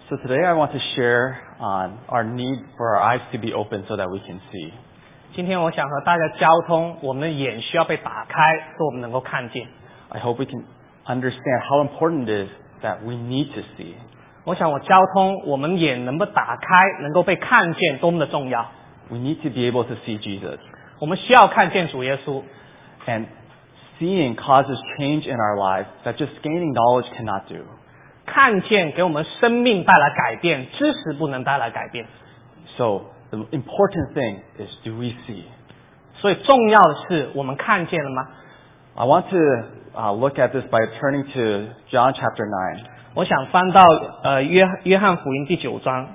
So today I want to share on our need for our eyes to be open so that we can see. 今天我想和大家交通，我们的眼需要被打开，使我们能够看见。 I hope we can understand how important it is that we need to see. 我想我交通，我们眼能够打开，能够被看见，多么的重要。 We need to be able to see Jesus. 我们需要看见主耶稣。 And seeing causes change in our lives that just gaining knowledge cannot do. 看见给我们生命带来改变，知识不能带来改变。 So the important thing is, do we see? 所以重要的是，我们看见了吗？ I want to look at this by turning to John chapter 9. 我想翻到约翰福音第9章。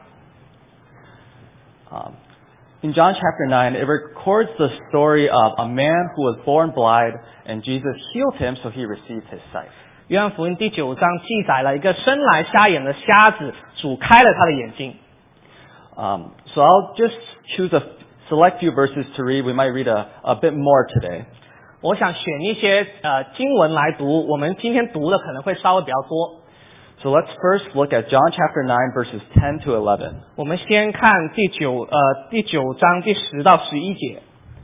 In John chapter 9, it records the story of a man who was born blind, and Jesus healed him so he received his sight. 约翰福音第9章记载了一个生来瞎眼的瞎子，主开了他的眼睛。 So I'll just choose a select few verses to read. We might read a bit more today. 我想选一些经文来读，我们今天读的可能会稍微比较多。 So let's first look at John chapter 9 verses 10 to 11. 我们先看第9章第10到11节。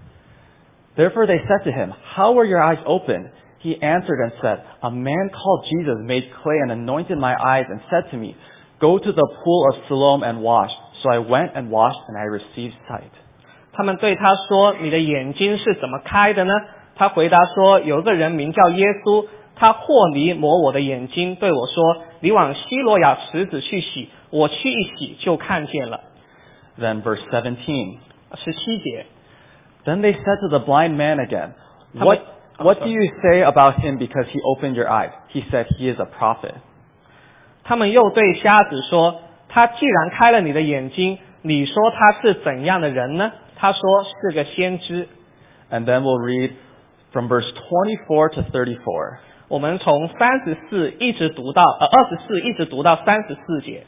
Therefore they said to him, "How were your eyes opened?" He answered and said, "A man called Jesus made clay and anointed my eyes and said to me, 'Go to the pool of Siloam and wash.' So I went and washed and I received sight." 他们对他说：“你的眼睛是怎么开的呢？”他回答说：“有个人名叫耶稣，他和泥抹我的眼睛，对我说：‘你往西罗亚池子去洗。’我去一洗，就看见了。” Then verse 17. 17节。 Then they said to the blind man again, What do you say about him because he opened your eyes? He said he is a prophet. 他们又对瞎子说：“他既然开了你的眼睛，你说他是怎样的人呢？”他说：“是个先知。” And then we'll read from verse 24 to 34. 我们从24一直读到24一直读到34节。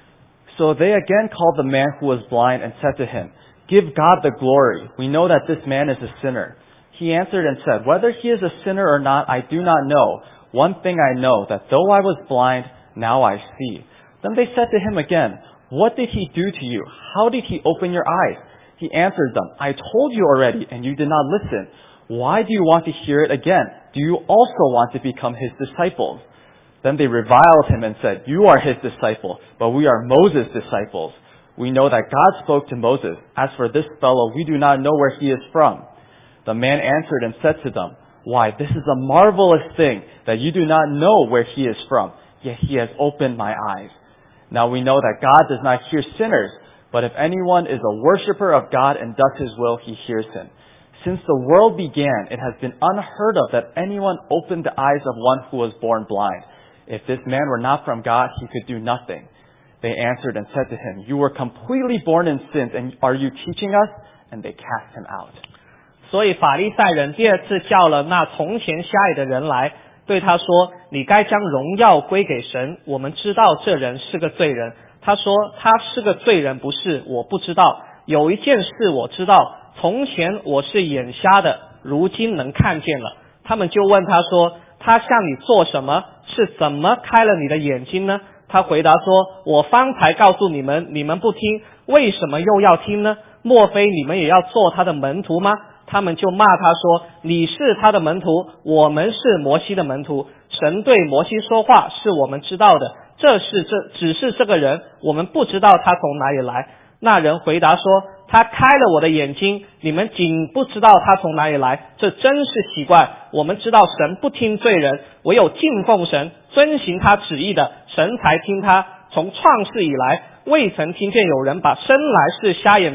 So they again called the man who was blind and said to him, "Give God the glory. We know that this man is a sinner." He answered and said, "Whether he is a sinner or not, I do not know. One thing I know, that though I was blind, now I see." Then they said to him again, "What did he do to you? How did he open your eyes?" He answered them, "I told you already, and you did not listen. Why do you want to hear it again? Do you also want to become his disciples?" Then they reviled him and said, "You are his disciple, but we are Moses' disciples. We know that God spoke to Moses. As for this fellow, we do not know where he is from." The man answered and said to them, "Why, this is a marvelous thing, that you do not know where he is from, yet he has opened my eyes. Now we know that God does not hear sinners, but if anyone is a worshiper of God and does his will, he hears him. Since the world began, it has been unheard of that anyone opened the eyes of one who was born blind. If this man were not from God, he could do nothing." They answered and said to him, "You were completely born in sins, and are you teaching us?" And they cast him out. 所以法利赛人第二次叫了那从前瞎眼的人来，对他说：“你该将荣耀归给神。我们知道这人是个罪人。”他说：“他是个罪人，不是，我不知道。有一件事我知道，从前我是眼瞎的，如今能看见了。”他们就问他说：“他向你做什么？是怎么开了你的眼睛呢？”他回答说：“我方才告诉你们，你们不听，为什么又要听呢？莫非你们也要做他的门徒吗？”他们就骂他说：“你是他的门徒，我们是摩西的门徒。神对摩西说话是我们知道的，只是这个人，我们不知道他从哪里来。”那人回答说：“他开了我的眼睛，你们竟不知道他从哪里来，这真是奇怪。我们知道神不听罪人，唯有敬奉神、遵行他旨意的，神才听他。从创世以来，未曾听见有人把生来是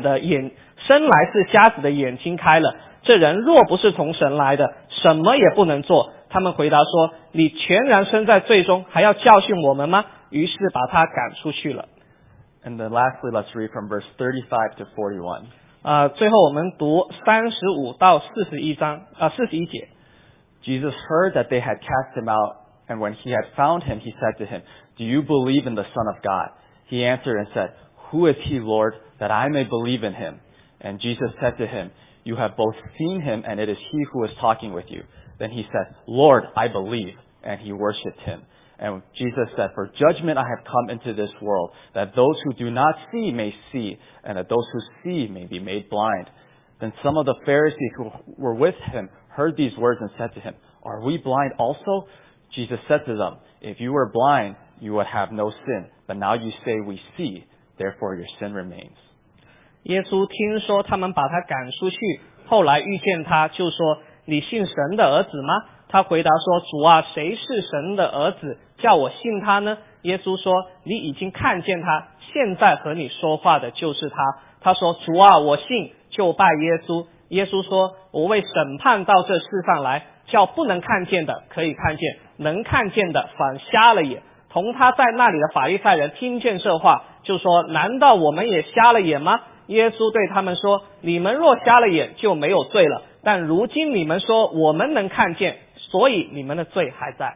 瞎子的眼睛开了。这人若不是从神来的，什么也不能做。”他们回答说：“你全然身在罪中，还要教训我们吗？”于是把他赶出去了。 And then lastly, let's read from verse 35 to 41. 最后我们读35到41节。 Jesus heard that they had cast him out, and when he had found him, he said to him, "Do you believe in the Son of God?" He answered and said, "Who is he, Lord, that I may believe in him?" And Jesus said to him, "You have both seen him, and it is he who is talking with you." Then he said, "Lord, I believe." And he worshipped him. And Jesus said, "For judgment I have come into this world, that those who do not see may see, and that those who see may be made blind." Then some of the Pharisees who were with him heard these words and said to him, "Are we blind also?" Jesus said to them, "If you were blind, you would have no sin. But now you say we see, therefore your sin remains." 耶稣听说他们把他赶出去，后来遇见他，就说：“你信神的儿子吗？”他回答说：“主啊，谁是神的儿子，叫我信他呢？”耶稣说：“你已经看见他，现在和你说话的就是他。”他说：“主啊，我信。”就拜耶稣。耶稣说：“我为审判到这世上来，叫不能看见的可以看见，能看见的反瞎了眼。”同他在那里的法利赛人听见这话，就说：“难道我们也瞎了眼吗？”耶稣对他们说：“你们若瞎了眼，就没有罪了。但如今你们说我们能看见，所以你们的罪还在。”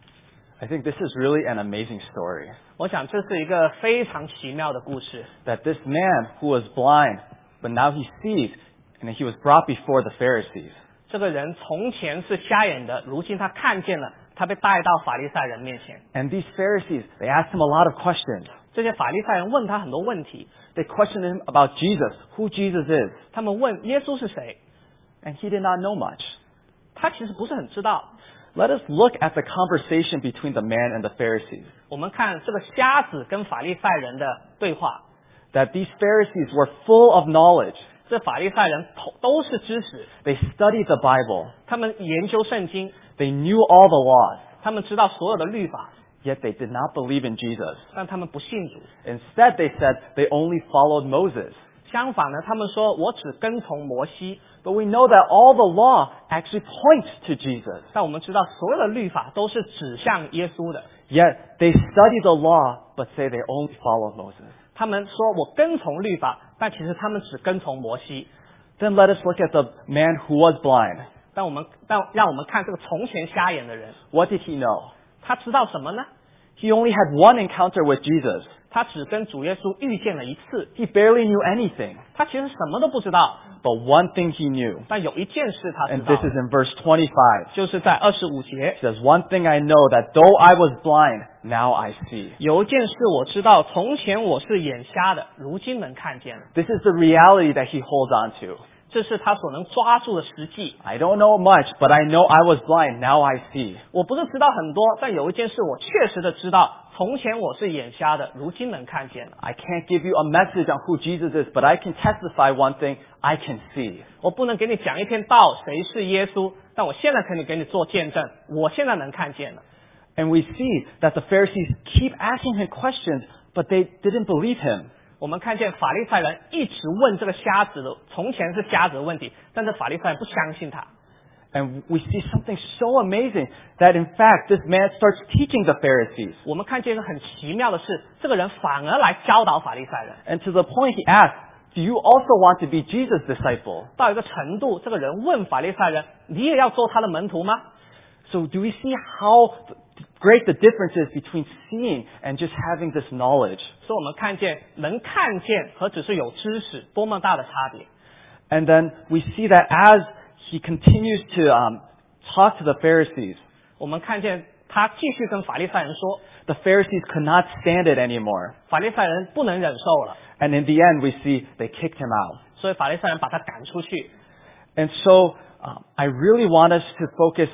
I think this is really an amazing story. 我想这是一个非常奇妙的故事。 That this man who was blind, but now he sees, and he was brought before the Pharisees. 这个人从前是瞎眼的，如今他看见了，他被带到法利赛人面前。 And these Pharisees, they asked him a lot of questions. 这些法利赛人问他很多问题。 They questioned him about Jesus, who Jesus is. 他们问耶稣是谁， And he did not know much. 他其实不是很知道。 Let us look at the conversation between the man and the Pharisees. 我们看这个瞎子跟法利赛人的对话。 That these Pharisees were full of knowledge. 这法利赛人都是知识， They studied the Bible. 他们研究圣经， They knew all the laws. 他们知道所有的律法， Yet they did not believe in Jesus. 但他们不信主。 Instead, they said they only followed Moses. 相反呢，他们说我只跟从摩西。 But we know that all the law actually points to Jesus. 但我们知道所有的律法都是指向耶稣的。 Yet they study the law, but say they only follow Moses. 他们说我跟从律法，但其实他们只跟从摩西。 Then let us look at the man who was blind. 但让我们看这个从前瞎眼的人， What did he know? 他知道什么呢？ He only had one encounter with Jesus. 他只跟主耶稣遇见了一次， He barely knew anything. 他其实什么都不知道。 But one thing he knew. 但有一件事他知 And 道 this，is in verse 25. 就是在25节 He says, "One thing I know, that though I was blind, now I see." 有一件事我知道，从前我是眼瞎的，如今能看见了。 This is the reality that he holds on to. 这是他所能抓住的实际。 I don't know much, but I know I was blind, now I see. 我不是知道很多，但有一件事我确实的知道，从前我是眼瞎的，如今能看见了。 I can't give you a message on who Jesus is, but I can testify one thing, I can see. 我不能给你讲一篇道，谁是耶稣，但我现在可以给你做见证，我现在能看见了。 And we see that the Pharisees keep asking him questions, but they didn't believe him. 我们看见法利赛人一直问这个瞎子的，从前是瞎子的问题，但是法利赛人不相信他。 And we see something so amazing that in fact this man starts teaching the Pharisees. 我们看见一个很奇妙的是，这个人反而来教导法利赛人。 And to the point he asked, "Do you also want to be Jesus' disciple?" 到一个程度，这个人问法利赛人：“你也要做他的门徒吗？” So do we see how great the difference is between seeing and just having this knowledge? 所以我们看见能看见和只是有知识多么大的差别。 And then we see that as he continues to talk to the Pharisees, 我们看见他继续跟法利赛人说， the Pharisees could not stand it anymore. 法利赛人不能忍受了， And in the end, we see they kicked him out. 所以法利赛人把他赶出去。 And so I really want us to focus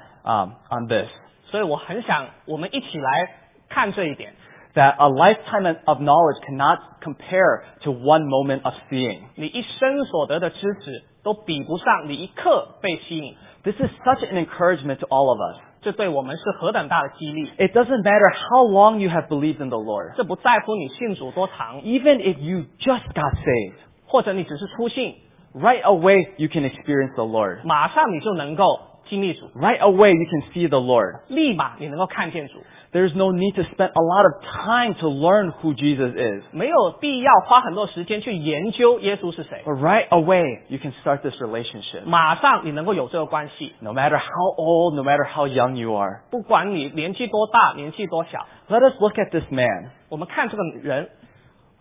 on this, 所以我很想我们一起来看这一点。 that a lifetime of knowledge cannot compare to one moment of seeing. 你一生所得的知识都比不上你一刻被吸引， This is such an encouragement to all of us. 这对我们是何等大的激励。 It doesn't matter how long you have believed in the Lord. 这不在乎你信主多长， Even if you just got saved, 或者你只是初信， right away you can experience the Lord. 马上你就能够经历主， Right away you can see the Lord. 立马你能够看见主， There's no need to spend a lot of time to learn who Jesus is. 没有必要花很多时间去研究耶稣是谁， But right away you can start this relationship. 马上你能够有这个关系， No matter how old, no matter how young you are. 不管你年纪多大，年纪多小。 Let us look at this man. 我们看这个人，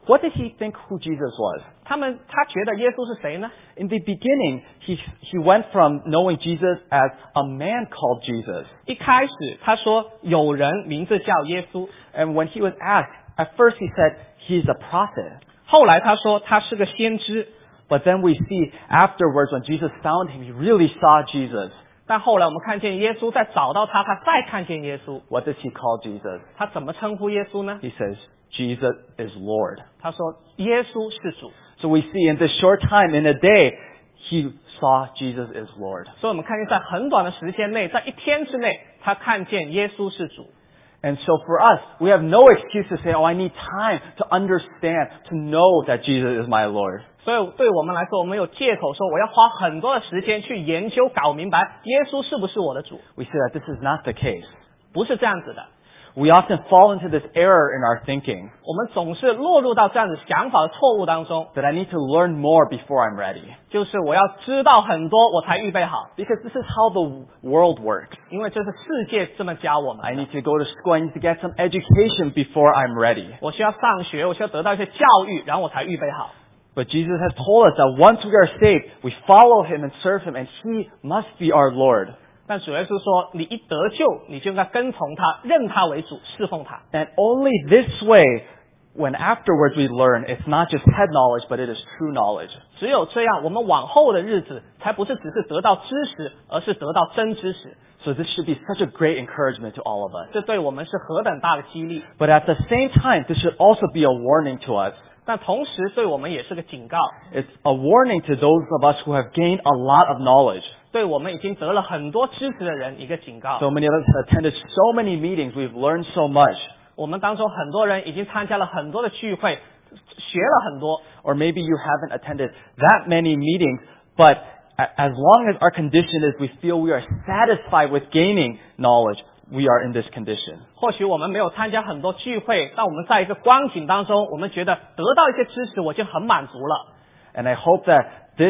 What did he think who Jesus was? 他觉得耶稣是谁呢？ In the beginning, he went from knowing Jesus as a man called Jesus. 一开始他说有人名字叫耶稣， And when he was asked, at first he said he's a prophet. 后来他说他是个先知， But then we see afterwards when Jesus found him, he really saw Jesus. 但后来我们看见耶稣在找到他再看见耶稣， What does he call Jesus? 他怎么称呼耶稣呢？ He says, Jesus is Lord. 他说耶稣是主。 So we see in this short time, in a day, he saw Jesus is Lord. 所以我们看见在很短的时间内，在一天之内，他看见耶稣是主。 And so for us, we have no excuse to say, oh, I need time to understand, to know that Jesus is my Lord. 所以对我们来说，我们有借口说我要花很多的时间去研究搞明白耶稣是不是我的主。 We say that this is not the case. 不是这样子的。 We often fall into this error in our thinking 我们总是落入到这样子想法的错误当中， that I need to learn more before I'm ready. 就是我要知道很多我才预备好， Because this is how the world works. 因为这是世界这么教我们 I 的。 need to go to school, I need to get some education before I'm ready. 我需要上学，我需要得到一些教育，然后我才预备好。 But Jesus has told us that once we are saved, we follow Him and serve Him, and He must be our Lord. 但主耶稣说，你一得救，你就应该跟从他，认他为主，侍奉他。 And only this way, when afterwards we learn, it's not just head knowledge, but it is true knowledge. 只有这样，我们往后的日子才不是只是得到知识，而是得到真知识。 So this should be such a great encouragement to all of us. 这对我们是何等大的激励！ But at the same time, this should also be a warning to us. 但同时对我们也是个警告， It's a warning to those of us who have gained a lot of knowledge. 对我们已经得了很多知识的人一个警告。 So many of us have attended so many meetings, we've learned so much. 我们当中很多人已经参加了很多的聚会，学了很多。 Or maybe you haven't attended that many meetings, but as long as our condition is we feel we are satisfied with gaining knowledge, we are in this condition. 或许我们没有参加很多聚会，但我们在一个光景当中，我们觉得得到一些知识，我就很满足了。 And I hope that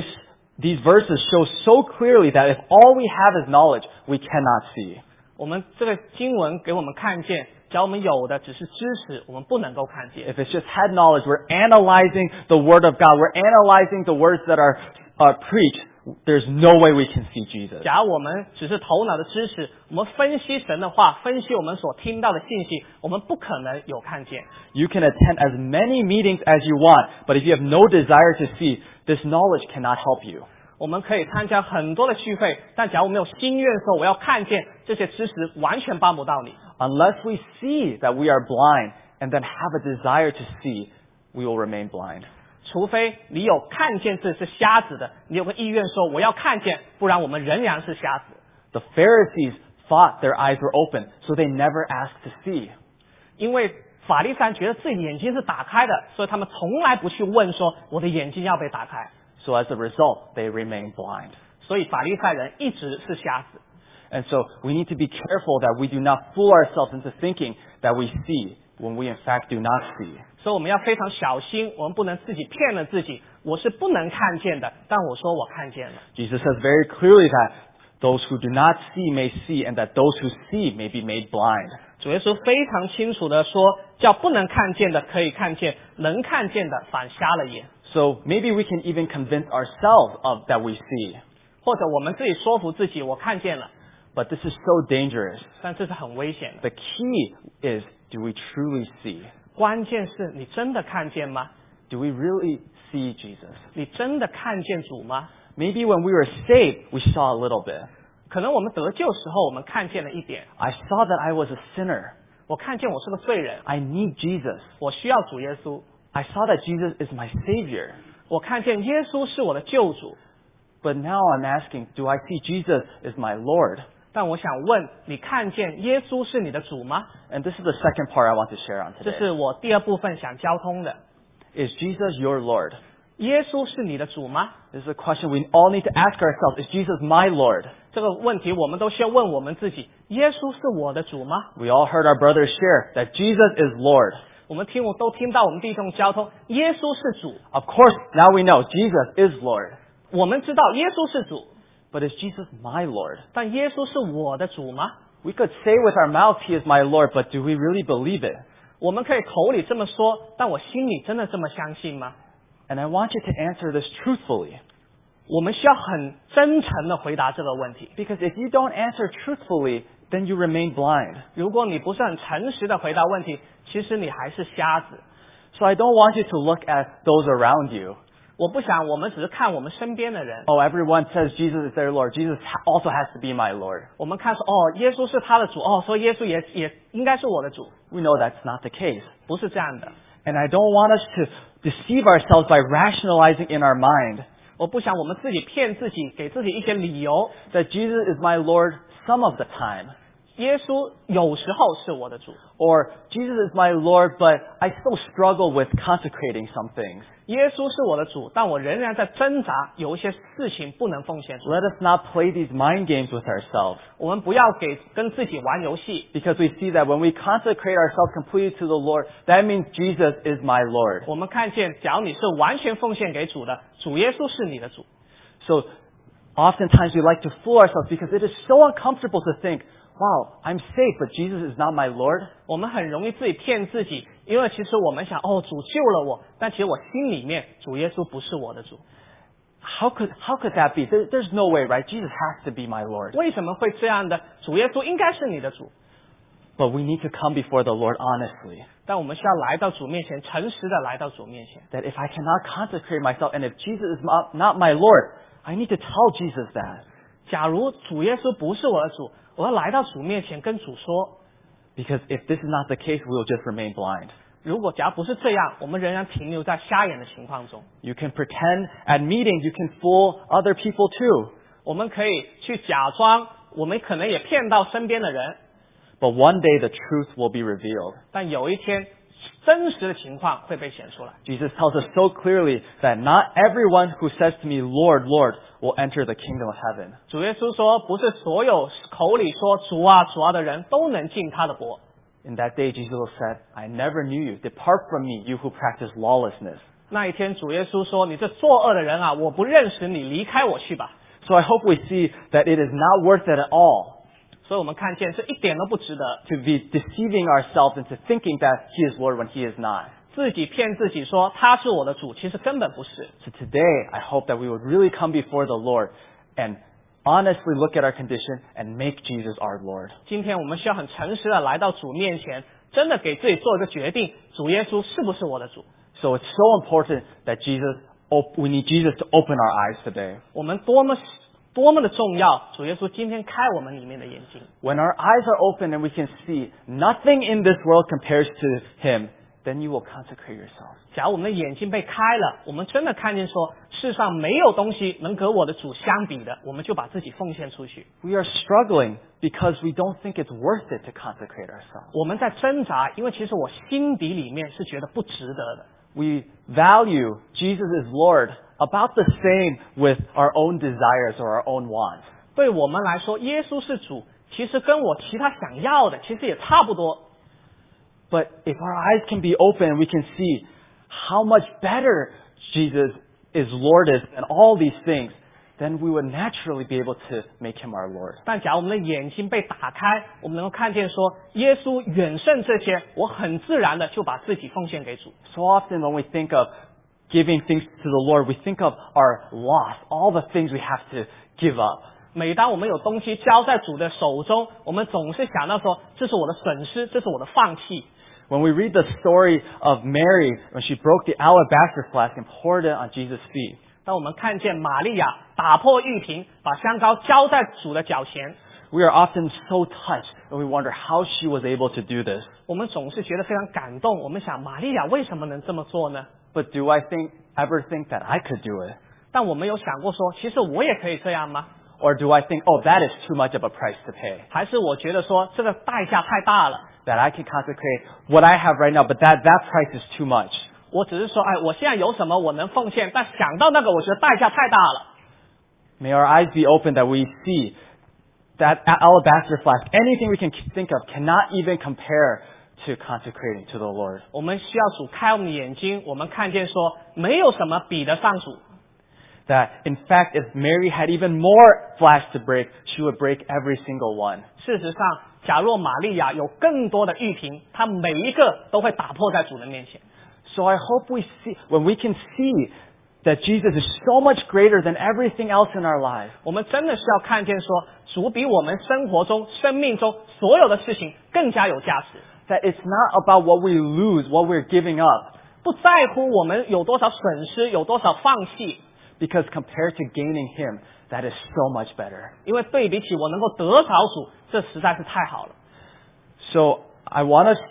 these verses show so clearly that if all we have is knowledge, we cannot see. 我们这个经文给我们看见，只要我们有的只是知识，我们不能够看见。 If it's just head knowledge, we're analyzing the Word of God, we're analyzing the words that are preached, there's no way we can see Jesus. 假如我们只是头脑的知识，我们分析神的话，分析我们所听到的信息，我们不可能有看见。 You can attend as many meetings as you want, but if you have no desire to see, this knowledge cannot help you. 我们可以参加很多的聚会，但假如没有心愿说我要看见这些知识，完全帮不到你。 Unless we see that we are blind and then have a desire to see, we will remain blind. 除非你有看见这是瞎子的，你有个意愿说我要看见，不然我们仍然是瞎子。 The Pharisees thought their eyes were open, so they never asked to see. 因为法利赛人觉得自己眼睛是打开的，所以他们从来不去问说我的眼睛要被打开。 So as a result, they remain blind. 所以法利赛人一直是瞎子。 And so we need to be careful that we do not fool ourselves into thinking that we see when we in fact do not see. 所以我们要非常小心，我们不能自己骗了自己。我是不能看见的，但我说我看见了。 Jesus says very clearly that those who do not see may see, and that those who see may be made blind. 主耶稣非常清楚的说，叫不能看见的可以看见，能看见的反瞎了眼。 So maybe we can even convince ourselves of that we see. 或者我们自己说服自己，我看见了， But this is so dangerous. 但这是很危险的。 The key is, do we truly see? 关键是你真的看见吗？ Do we really see Jesus? 你真的看见主吗？ Maybe when we were saved, we saw a little bit. 可能我们得救时候，我们看见了一点。 I saw that I was a sinner. 我看见我是个罪人， I need Jesus. 我需要主耶稣。 I saw that Jesus is my Savior. 我看见耶稣是我的救主。 But now I'm asking, do I see Jesus as my Lord? 但我想问，你看见耶稣是你的主吗？ And this is the second part I want to share on 这 today. 是我第二部分想交通的。 Is Jesus your Lord? 耶稣是你的主吗？ This is a question we all need to ask ourselves. Is Jesus my Lord? 这个问题我们都需要问我们自己：耶稣是我的主吗？ We all heard our brothers share that Jesus is Lord. 我们都听到我们弟兄交通，耶稣是主。 Of course, now we know Jesus is Lord. 我们知道耶稣是主， But is Jesus my Lord? 但耶稣是我的主吗？ We could say with our mouths He is my Lord, but do we really believe it? 我们可以口里这么说，但我心里真的这么相信吗？ And I want you to answer this truthfully. 我们需要很真诚的回答这个问题。 Because if you don't answer truthfully, then you remain blind. 如果你不是很诚实的回答问题，其实你还是瞎子。 So I don't want you to look at those around you. 我不想我们只是看我们身边的人， Oh, everyone says Jesus is their Lord. Jesus also has to be my Lord. 我们看说耶稣是他的主，所以耶稣也应该是我的主， We know that's not the case. 不是这样的。 And I don't want us to deceive ourselves by rationalizing in our mind 我不想我们自己骗自己，给自己一些理由。 that Jesus is my Lord some of the time. 耶稣有时候是我的主， Or Jesus is my Lord, but I still struggle with consecrating some things. 耶稣是我的主，但我仍然在挣扎，有一些事情不能奉献出。 Let us not play these mind games with ourselves. 我们不要跟自己玩游戏， Because we see that when we consecrate ourselves completely to the Lord, that means Jesus is my Lord. 我们看见，假如你是完全奉献给主的，主耶稣是你的主。 So oftentimes we like to fool ourselves because it is so uncomfortable to think, wow, I'm safe, but Jesus is not my Lord. 我们很容易自己骗自己，因为其实我们想，主救了我，但其实我心里面主耶稣不是我的主。 How could that be? There's no way, right? Jesus has to be my Lord. 为什么会这样的？主耶稣应该是你的主， But we need to come before the Lord honestly. 但我们需要来到主面前，诚实的来到主面前。 That if I cannot consecrate myself and if Jesus is not my Lord, I need to tell Jesus that. 假如主耶稣不是我的主，我要来到主面前跟主说。 Because if this is not the case, we will just remain blind. 如果假如不是这样，我们仍然停留在瞎眼的情况中。 You can pretend at meetings, you can fool other people too. 我们可以去假装，我们可能也骗到身边的人， But one day the truth will be revealed. 但有一天真实的情况会被显出来。 Jesus tells us so clearly that not everyone who says to me, Lord, Lord, will enter the kingdom of heaven. 主耶稣说，不是所有口里说主啊主啊的人都能进他的国。 In that day, Jesus said, I never knew you. Depart from me, you who practice lawlessness. 那一天，主耶稣说：“你这作恶的人啊，我不认识你，离开我去吧。” So I hope we see that it is not worth it at all 所以我们看见这一点都不值得， to be deceiving ourselves into thinking that He is Lord when He is not. 自己骗自己说他是我的主，其实根本不是。 So today, I hope that we would really come before the Lord and honestly look at our condition and make Jesus our Lord. 今天我们需要很诚实的来到主面前，真的给自己做一个决定：主耶稣是不是我的主？ So it's so important that we need Jesus to open our eyes today. 我们多么的重要！主耶稣今天开我们里面的眼睛。 When our eyes are open and we can see nothing in this world compares to Him, then you will consecrate yourself. 假如我们的眼睛被开了，我们真的看见说世上没有东西能和我的主相比的，我们就把自己奉献出去。 We are struggling because we don't think it's worth it to consecrate ourselves. 我们在挣扎，因为其实我心底里面是觉得不值得的。 We value Jesus is Lord about the same with our own desires or our own wants. 对我们来说，耶稣是主，其实跟我其他想要的其实也差不多。 But if our eyes can be open and we can see how much better Jesus is Lord than all these things, then we would naturally be able to make Him our Lord. 但假如我们的眼睛被打开，我们能够看见说，耶稣远胜这些，我很自然的就把自己奉献给主。 So often when we think of giving things to the Lord, we think of our loss, all the things we have to give up. 每当我们有东西交在主的手中，我们总是想到说，这是我的损失，这是我的放弃。 When we read the story of Mary when she broke the alabaster flask and poured it on Jesus' feet, 当我们看见玛利亚打破玉瓶，把香膏浇在主的脚前， we are often so touched and we wonder how she was able to do this. 我们总是觉得非常感动。我们想，玛利亚为什么能这么做呢？ But do I ever think that I could do it? 但我们有想过说，其实我也可以这样吗？ Or do I think, oh, that is too much of a price to pay? 还是我觉得说，这个代价太大了？ That I can consecrate what I have right now, but that price is too much. 我只是说，我现在有什么我能奉献，但想到那个，我觉得代价太大了。 May our eyes be open that we see that alabaster flask, anything we can think of cannot even compare to consecrating to the Lord. 我们需要主开我们的眼睛，我们看见说，没有什么比得上主。 that in fact, if Mary had even more flax to break, she would break every single one. 事实上，假若玛利亚有更多的玉瓶，她每一个都会打破在主人面前。 So I hope when we can see that Jesus is so much greater than everything else in our life. 我们真的是要看见说，主比我们生活中、生命中所有的事情更加有价值。 That it's not about what we lose, what we're giving up. 不在乎我们有多少损失，有多少放弃。 Because compared to gaining Him, that is so much better. 因为对比起我能够得着主，这实在是太好了。 So I want us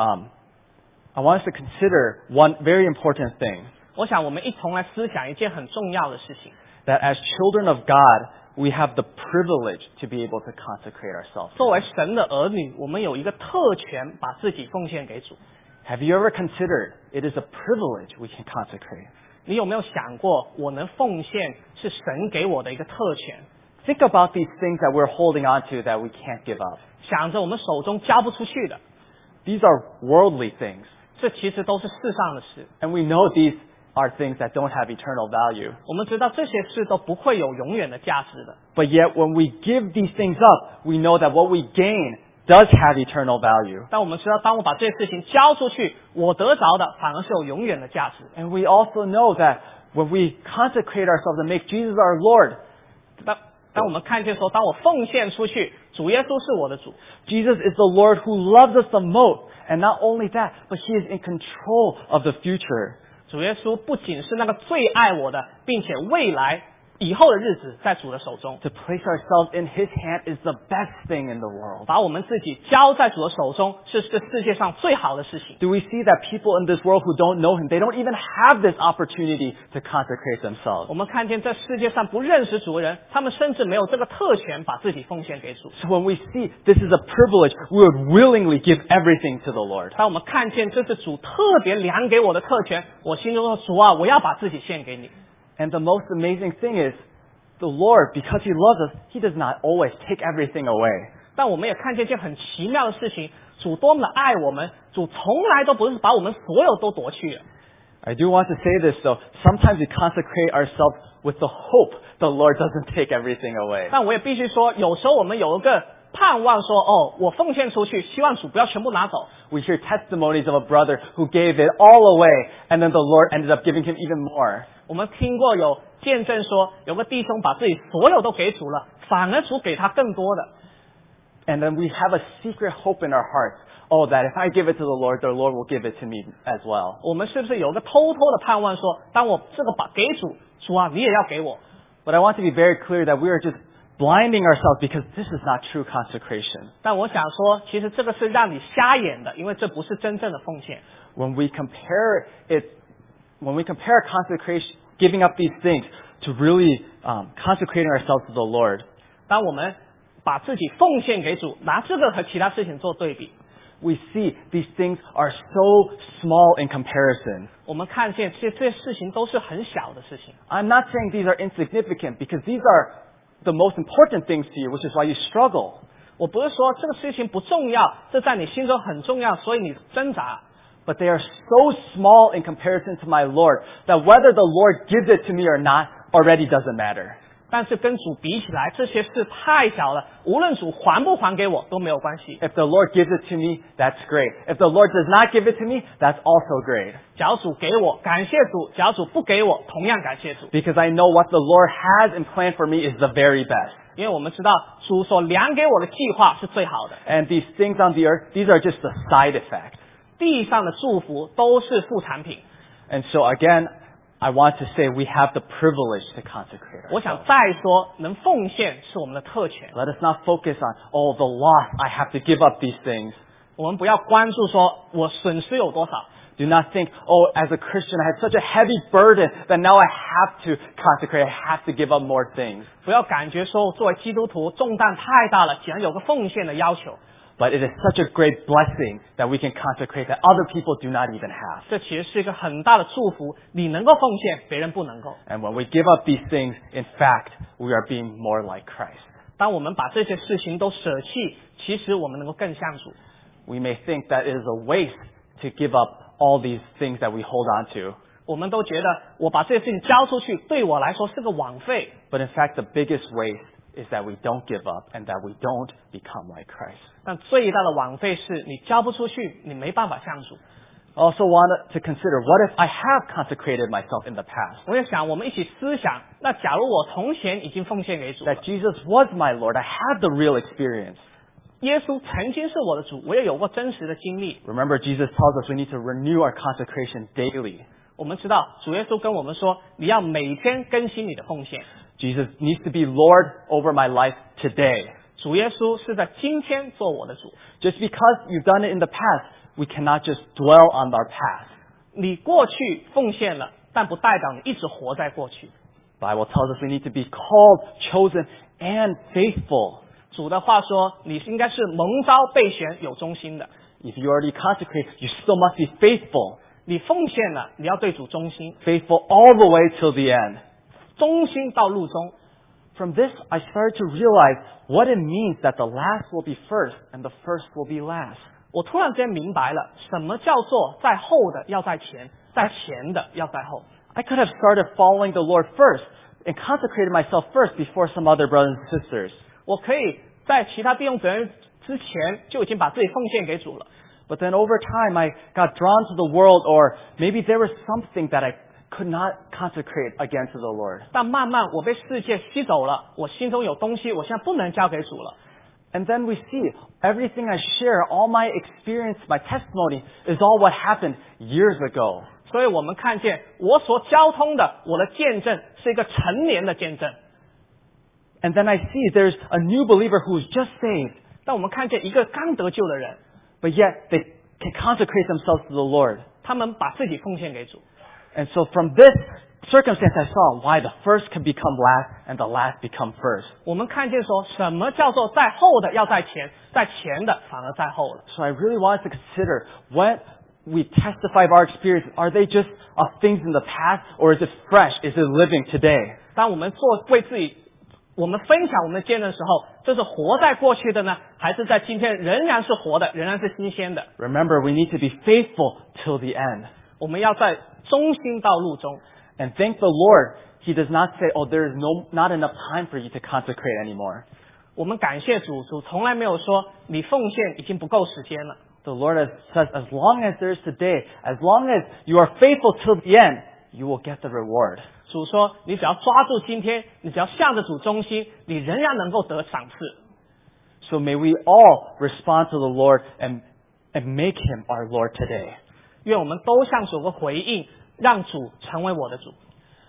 to consider one very important thing. 我想我们一同来思想一件很重要的事情。 That as children of God, we have the privilege to be able to consecrate ourselves. 作为神的儿女，我们有一个特权，把自己奉献给主。 Have you ever considered it is a privilege we can consecrate? 你有没有想过，我能奉献是神给我的一个特权？ Think about these things that we're holding on to that we can't give up. 想着我们手中交不出去的， These are worldly things. 这其实都是世上的事。 And we know these are things that don't have eternal value. 我们知道这些事都不会有永远的价值的。 But yet when we give these things up, we know that what we gain does have eternal value. 但我们知道，当我把这些事情交出去，我得着的反而是有永远的价值的。 And we also know that when we consecrate ourselves and make Jesus our Lord, 当我们看见说，当我奉献出去，主耶稣是我的主。 Jesus is the Lord who loves us the most. And not only that, but He is in control of the future. 主耶稣不仅是那个最爱我的，并且未来以后的日子在主的手中。 To place ourselves in His hand is the best thing in the world. 把我们自己交在主的手中，是这世界上最好的事情。 Do we see that people in this world who don't know Him, they don't even have this opportunity to consecrate themselves? 我们看见这世界上不认识主的人，他们甚至没有这个特权把自己奉献给主。 So when we see this is a privilege, we would willingly give everything to the Lord. 当我们看见这是主特别量给我的特权，我心中说：主啊，我要把自己献给你。 And the most amazing thing is, the Lord, because He loves us, He does not always take everything away. 但我们也看见一件很奇妙的事情，主多么的爱我们，主从来都不是把我们所有都夺去了。 I do want to say this though, sometimes we consecrate ourselves with the hope the Lord doesn't take everything away. 但我也必须说，有时候我们有一个盼望说，哦，我奉献出去，希望主不要全部拿走。 We hear testimonies of a brother who gave it all away, and then the Lord ended up giving him even more. 我们听过有见证说，有个弟兄把自己所有都给主了，反而主给他更多的。 And then we have a secret hope in our hearts. Oh, that if I give it to the Lord will give it to me as well. 我们是不是有个偷偷的盼望说，当我这个把给主，主啊，你也要给我？ But I want to be very clear that we are just blinding ourselves because this is not true consecration. 但我想说，其实这个是让你瞎眼的，因为这不是真正的奉献。 When we compare consecration, giving up these things to really consecrating ourselves to the Lord, 当我们把自己奉献给主，拿这个和其他事情做对比， we see these things are so small in comparison. 我们看见这些事情都是很小的事情。 I'm not saying these are insignificant because these are the most important things to you, which is why you struggle. 我不是说这个事情不重要，这在你心中很重要，所以你挣扎。 But they are so small in comparison to my Lord that whether the Lord gives it to me or not already doesn't matter. 但是跟主比起来，这些事太小了，无论主还不还给我都没有关系。 If the Lord gives it to me, that's great. If the Lord does not give it to me, that's also great. 假如主给我，感谢主；假如主不给我，同样感谢主。 Because I know what the Lord has in plan for me is the very best. 因为我们知道主所量给我的计划是最好的。 And these things on the earth, these are just the side effect. 地上的祝福都是副产品。 And so again, I want to say we have the privilege to consecrate 我想 ourselves. 再说，能奉献是我们的特权。 Let us not focus on, oh, the loss, I have to give up these things. 我们不要关注说我损失有多少。 Do not think, oh, as a Christian, I have such a heavy burden that now I have to consecrate, I have to give up more things. 不要感觉说作为基督徒重担太大了，竟然有个奉献的要求。 But it is such a great blessing that we can consecrate that other people do not even have. 这其实是一个很大的祝福，你能够奉献，别人不能够。 And when we give up these things, in fact, we are being more like Christ. 当我们把这些事情都舍弃，其实我们能够更像主。 We may think that it is a waste to give up all these things that we hold on to. 我们都觉得我把这些事情交出去，对我来说是个枉费。 But in fact, the biggest waste is that we don't give up and that we don't become like Christ. 但最大的枉费是你交不出去，你没办法像主。 I also wanted to consider, what if I have consecrated myself in the past? 我也想，我们一起思想，那假如我从前已经奉献给主了， That Jesus was my Lord. I had the real experience. 耶稣曾经是我的主，我也有过真实的经历。 Remember, Jesus tells us we need to renew our consecration daily. 我们知道，主耶稣跟我们说，你要每天更新你的奉献。 Jesus needs to be Lord over my life today. 主耶稣是在今天做我的主。 Just because you've done it in the past, we cannot just dwell on our past. 你过去奉献了，但不代表你一直活在过去。 Bible tells us we need to be called, chosen, and faithful. 主的话说，你应该是蒙召、备选、有忠心的。 If you already consecrate, you still must be faithful. 你奉献了，你要对主忠心， Faithful all the way till the end. 忠心到路中。 From this, I started to realize what it means that the last will be first and the first will be last. 我突然间明白了，什么叫做在后的要在前，在前的要在后。 I could have started following the Lord first and consecrated myself first before some other brothers and sisters. 我可以在其他弟兄姊妹之前就已经把自己奉献给主了。 But then over time, I got drawn to the world, or maybe there was something that I could not consecrate again to the Lord. 但慢慢我被世界吸走了，我心中有东西，我现在不能交给主了。 And then we see everything I share, all my experience, my testimony is all what happened years ago. 所以我们看见我所交通的，我的见证是一个成年的见证。 And then I see there's a new believer who's just saved, 但我们看见一个刚得救的人， but yet they can consecrate themselves to the Lord. 他们把自己奉献给主。 And so from this circumstance, I saw why the first can become last and the last become first. 我们看见说什么叫做在后的要在前，在前的反而在后了。 So I really wanted to consider when we testify of our experience, are they just things in the past, or is it fresh? Is it living today? 当我们为自己，我们分享我们的见证的时候，这是活在过去的呢，还是在今天仍然是活的，仍然是新鲜的？ Remember, we need to be faithful till the end. 我们要在忠心到路中。 And thank the Lord, He does not say, oh, there is not enough time for you to consecrate anymore. 我们感谢主，主从来没有说你奉献已经不够时间了。 The Lord says, as long as there is today, as long as you are faithful till the end, you will get the reward. 主说，你只要抓住今天，你只要向着主忠心，你仍然能够得赏赐。 So may we all respond to the Lord and make Him our Lord today. 愿我们都向主个回应，让主成为我的主。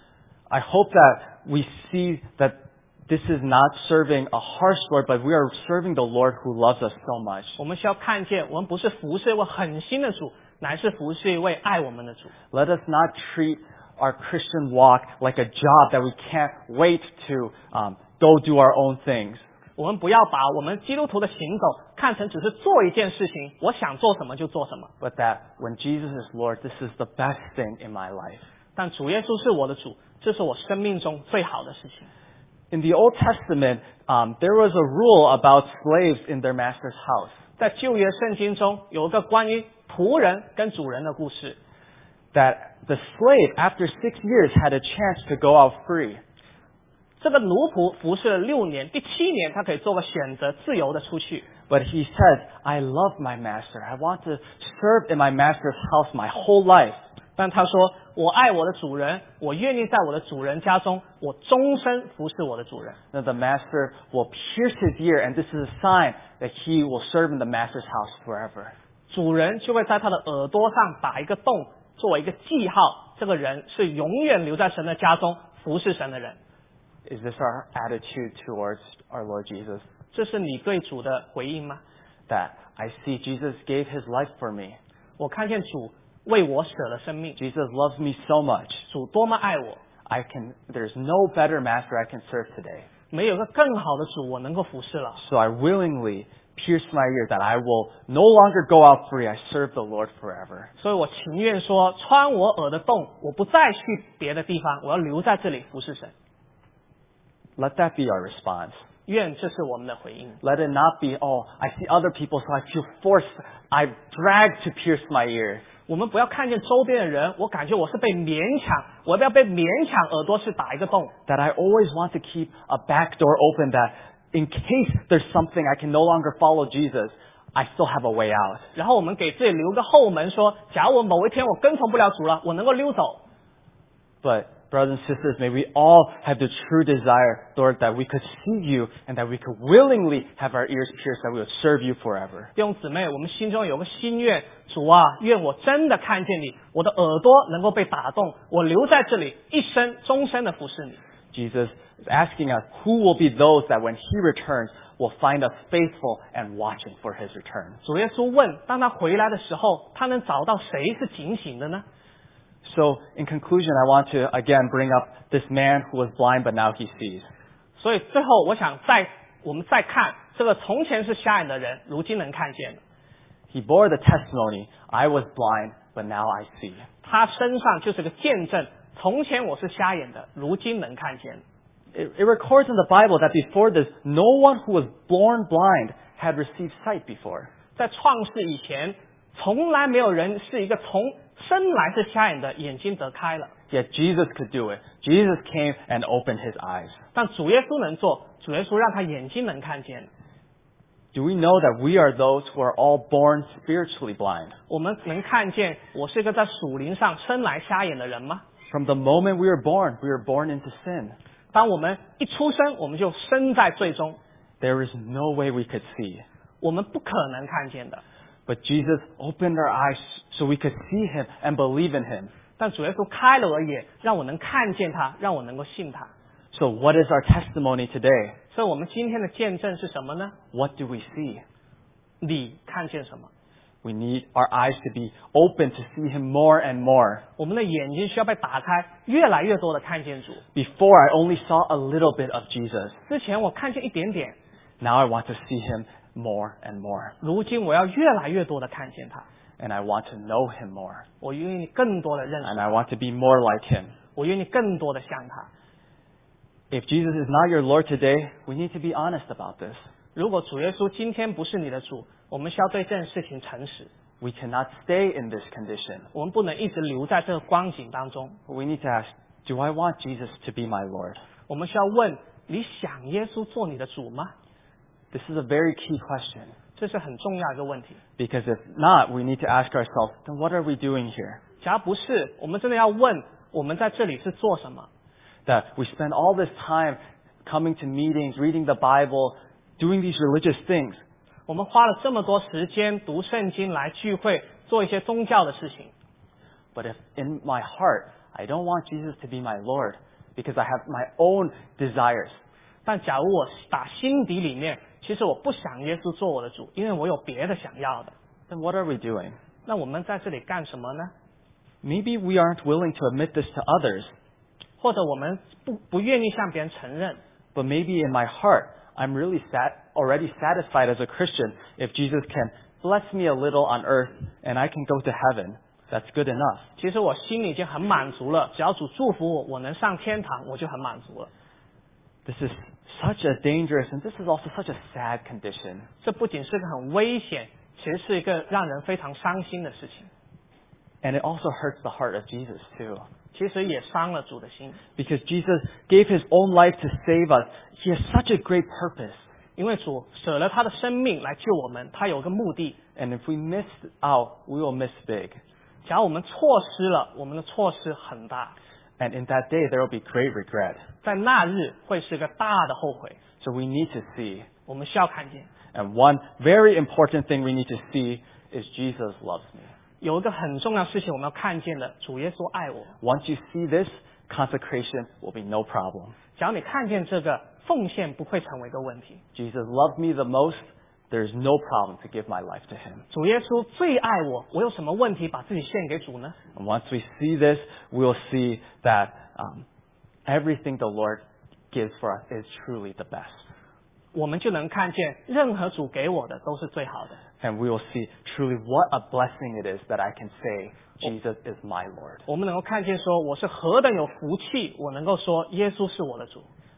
I hope that we see that this is not serving a harsh Lord, but we are serving the Lord who loves us so much. 我们需要看见，我们不是服侍一位狠心的主，乃是服侍一位爱我们的主。 Let us not treat our Christian walk like a job that we can't wait to go do our own things. 我们不要把我们基督徒的行走看成只是做一件事情，我想做什么就做什么。 But that when Jesus is Lord, this is the best thing in my life. 但主耶稣是我的主，这是我生命中最好的事情。 In the Old Testament, there was a rule about slaves in their master's house. 在旧约圣经中有一个关于仆人跟主人的故事。 That the slave, after 6 years, had a chance to go out free. 这个奴仆服侍了6年，第7年他可以做个选择，自由的出去。 But he says, I love my master. I want to serve in my master's house my whole life. 但他说，我爱我的主人，我愿意在我的主人家中，我终身服侍我的主人。 Then the master will pierce his ear, and this is a sign that he will serve in the master's house forever. 主人就会在他的耳朵上打一个洞，作为一个记号，这个人是永远留在神的家中服侍神的人。 Is this our attitude towards our Lord Jesus? 这是你对主的回应吗？ That I see Jesus gave his life for me. 我看见主为我舍了生命， Jesus loves me so much. 主多么爱我， There's no better master I can serve today. 没有一个更好的主我能够服侍了。 So I willingly pierce my ear that I will no longer go out free. I serve the Lord forever. 所以我情愿说，穿我耳的洞，我不再去别的地方，我要留在这里服侍神。 Let that be our response. 愿这是我们的回应。 Let it not be, oh, I see other people, so I feel forced. I'm dragged to pierce my ears. 我们不要看见周边的人，我感觉我是被勉强，我要不要被勉强耳朵去打一个洞？ That I always want to keep a back door open that in case there's something I can no longer follow Jesus, I still have a way out. 然后我们给自己留个后门，说，假如我某一天我跟从不了主了，我能够溜走。 But brothers and sisters, may we all have the true desire, Lord, that we could see you and that we could willingly have our ears pierced, that we would serve you forever. 弟兄姊妹，我们心中有个心愿，主啊，愿我真的看见你，我的耳朵能够被打动，我留在这里，一生终身的服侍你。 Jesus is asking us, who will be those that when he returns will find us faithful and watching for his return? 主耶稣问，当他回来的时候，他能找到谁是警醒的呢？ So, in conclusion, I want to again bring up this man who was blind, but now he sees. 所以最后，我想我们再看这个从前是瞎眼的人，如今能看见了。 He bore the testimony, I was blind, but now I see. 他身上就是个见证，从前我是瞎眼的，如今能看见了。 It records in the Bible that before this, no one who was born blind had received sight before. 在创世以前，从来没有人是一个从生来是瞎眼的，眼睛得开了。 Yet Jesus could do it. Jesus came and opened his eyes. 但主耶稣能做，主耶稣让他眼睛能看见。 Do we know that we are those who are all born spiritually blind? 我们能看见我是一个在属灵上生来瞎眼的人吗？ From the moment we were born into sin. 当我们一出生，我们就生在罪中， There is no way we could see. 我们不可能看见的。 But Jesus opened our eyes so we could see him and believe in him. 但主耶稣开了我眼，让我能看见他，让我能够信他。 So what is our testimony today? 所以我们今天的见证是什么呢？ What do we see? 你看见什么？ We need our eyes to be open to see him more and more. 我们的眼睛需要被打开，越来越多的看见主。 Before I only saw a little bit of Jesus. 之前我看见一点点， Now I want to see him more and more. 如今我要越来越多的看见他。 And I want to know him more. 我愿意更多的认识 And I want to be more like him. 我愿意更多的像他。 If Jesus is not your Lord today, we need to be honest about this. 如果主耶稣今天不是你的主，我们需要对这件事情诚实。 We cannot stay in this condition. 我们不能一直留在这个光景当中。 We need to ask, do I want Jesus to be my Lord? 我们需要问：你想耶稣做你的主吗？ This is a very key question. 这是很重要的一个问题。 Because if not, we need to ask ourselves, then what are we doing here? 假如不是，我们真的要问：我们在这里是做什么？ That we spend all this time coming to meetings, reading the Bible, doing these religious things. 我们花了这么多时间读圣经来聚会，做一些宗教的事情。 But if in my heart, I don't want Jesus to be my Lord because I have my own desires, 但假如我打心底里面，其实我不想耶稣做我的主，因为我有别的想要的。 then what are we doing? 那我们在这里干什么呢？ Maybe we aren't willing to admit this to others, 或者我们不愿意向别人承认， but maybe in my heart, I'm really already satisfied as a Christian if Jesus can bless me a little on earth and I can go to heaven. That's good enough. 其实我心里已经很满足了，只要主祝福我，我能上天堂，我就很满足了。 This is such a dangerous and this is also such a sad condition. 这不仅是个很危险，其实是一个让人非常伤心的事情， And it also hurts the heart of Jesus too. 其实也伤了主的心。 Because Jesus gave his own life to save us. He has such a great purpose. 因为主舍了他的生命来救我们，他有个目的。 And if we miss out, we will miss big. 假如我们错失了，我们的错失很大， And in that day, there will be great regret. 在那日会是个大的后悔。 So we need to see. 我们需要看见， And one very important thing we need to see is Jesus loves me. 有一个很重要的事情我们要看见的，主耶稣爱我。 Once you see this, consecration will be no problem. 假如你看见这个，奉献不会成为一个问题。 Jesus loved me the most. There's no problem to give my life to him. 主耶稣最爱我，我有什么问题把自己献给主呢？ And once we see this, we'll see that everything the Lord gives for us is truly the best. 我们就能看见，任何主给我的都是最好的。 And we will see truly what a blessing it is that I can say, Jesus is my Lord. 我们能够看见说，我是何等有福气，我能够说耶稣是我的主。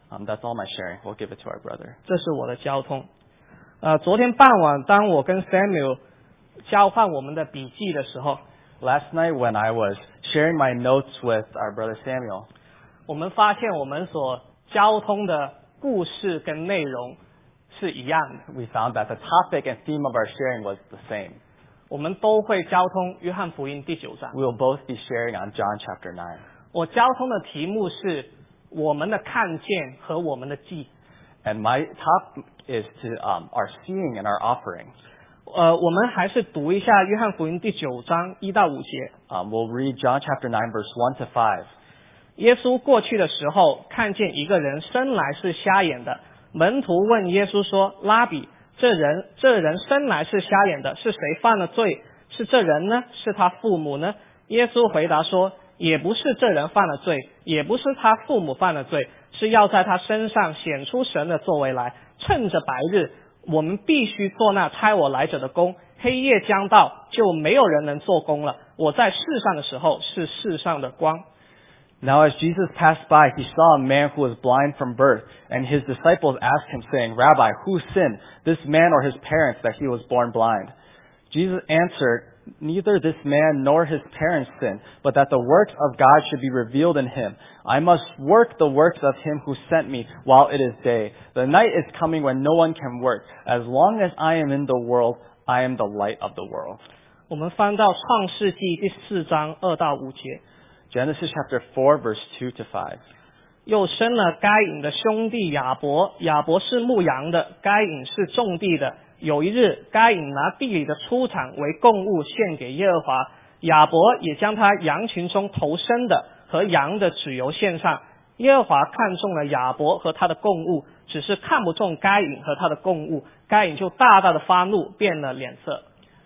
That's all my sharing. We'll give it to our brother. 这是我的交通。昨天傍晚，当我跟 Samuel 交换我们的笔记的时候， Last night when I was sharing my notes with our brother Samuel, 我们发现我们所交通的故事跟内容是一样的。 we found that the topic and theme of our sharing was the same. 我们都会交通约翰福音第9章。 We will both be sharing on John chapter 9. 我交通的题目是我们的看见和我们的记。 And my topic is to our seeing and our offering. 我们还是读一下约翰福音第9章1到5节。 We'll read John chapter 9 verse 1 to 5. 耶稣过去的时候，看见一个人生来是瞎眼的，门徒问耶稣说：“拉比，这人生来是瞎眼的，是谁犯了罪？是这人呢？是他父母呢？”耶稣回答说：“也不是这人犯了罪，也不是他父母犯了罪，是要在他身上显出神的作为来。趁着白日，我们必须做那差我来者的工；黑夜将到，就没有人能做工了。我在世上的时候，是世上的光。” Now as Jesus passed by, he saw a man who was blind from birth, and his disciples asked him, saying, "Rabbi, who sinned, this man or his parents, that he was born blind?" Jesus answered, "Neither this man nor his parents sinned, but that the works of God should be revealed in him. I must work the works of him who sent me while it is day. The night is coming when no one can work. As long as I am in the world, I am the light of the world." 我们翻到创世纪第4章2到5节。 Genesis chapter 4 verse 2 to 5. 又生了该隐的兄弟亚伯，亚伯是牧羊的，该隐是种地的。有一日，该隐拿地里的出产为供物献给耶和华，亚伯也将他羊群中头生的和羊的脂油献上。耶和华看中了亚伯和他的供物，只是看不中该隐和他的供物，该隐就大大的发怒，变了脸色。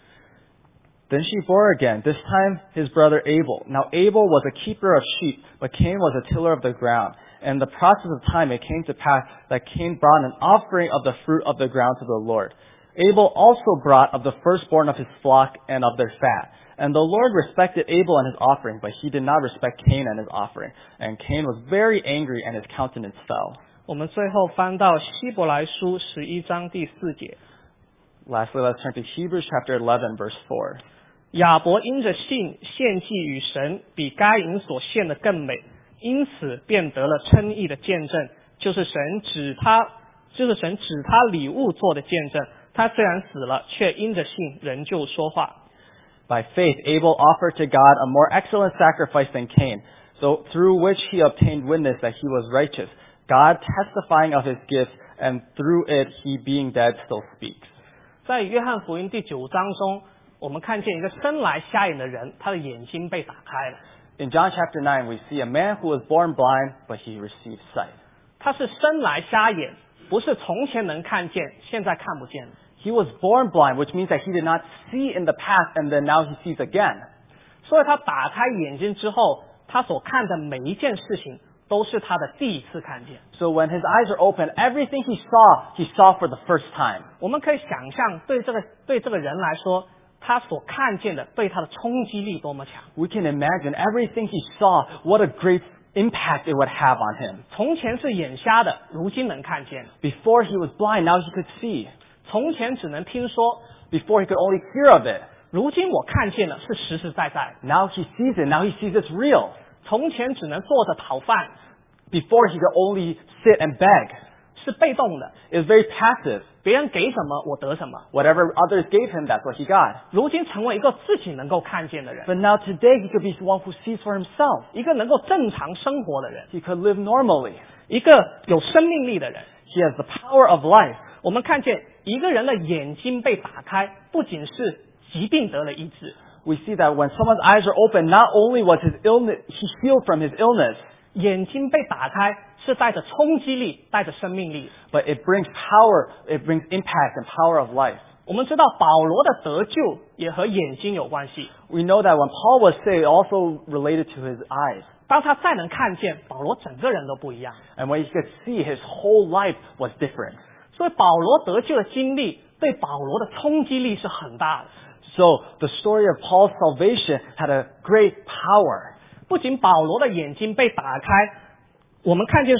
Then she bore again, this time his brother Abel. Now Abel was a keeper of sheep, but Cain was a tiller of the ground. And in the process of time it came to pass that Cain brought an offering of the fruit of the ground to the Lord. Abel also brought of the firstborn of his flock and of their fat. And the Lord respected Abel and his offering, but he did not respect Cain and his offering. And Cain was very angry, and his countenance fell. 我们最后翻到希伯来书11章第4节。 Lastly, let's turn to Hebrews chapter 11, verse 4. 亚伯因着信献祭与神，比该隐所献的更美，因此便得了称义的见证，就是神指他礼物做的见证。他虽然死了，却因着信仍旧说话。 By faith, Abel offered to God a more excellent sacrifice than Cain, so through which he obtained witness that he was righteous, God testifying of his gifts, and through it he being dead still speaks. 在约翰福音第9章中，我们看见一个生来瞎眼的人，他的眼睛被打开了。 In John chapter 9, we see a man who was born blind, but he received sight. 他是生来瞎眼，不是从前能看见，现在看不见了。 He was born blind, which means that he did not see in the past, and then now he sees again. 所以他打开眼睛之后，他所看的每一件事情都是他的第一次看见。 So when his eyes are open, everything he saw for the first time. 我们可以想象，对这个人来说，他所看见的对他的冲击力多么强。 We can imagine everything he saw, what a great impact it would have on him. 从前是眼瞎的，如今能看见。 Before he was blind, now he could see. 从前只能听说， Before he could only hear of it. 如今我看见了，是实实在在。 Now he sees it. Now he sees it's real. 从前只能坐着讨饭， Before he could only sit and beg. 是被动的， It was very passive. 别人给什么我得什么。 Whatever others gave him, that's what he got. 如今成为一个自己能够看见的人， But now today he could be one who sees for himself. 一个能够正常生活的人， He could live normally. 一个有生命力的人。 He has the power of life. 我们看见一个人的眼睛被打开，不仅是疾病得了医治， We see that when someone's eyes are open, not only was his illness, he healed from his illness, 眼睛被打开是带着冲击力，带着生命力。 but it brings power, it brings impact and power of life. 我们知道保罗的得救也和眼睛有关系。 We know that when Paul was saved, it also related to his eyes. 当他再能看见，保罗整个人都不一样。 And when he could see, his whole life was different. 所以保罗得救的经历对保罗的冲击力是很大的。 So the story of Paul's salvation had a great power. 不仅保罗的眼睛被打开，我们看见说，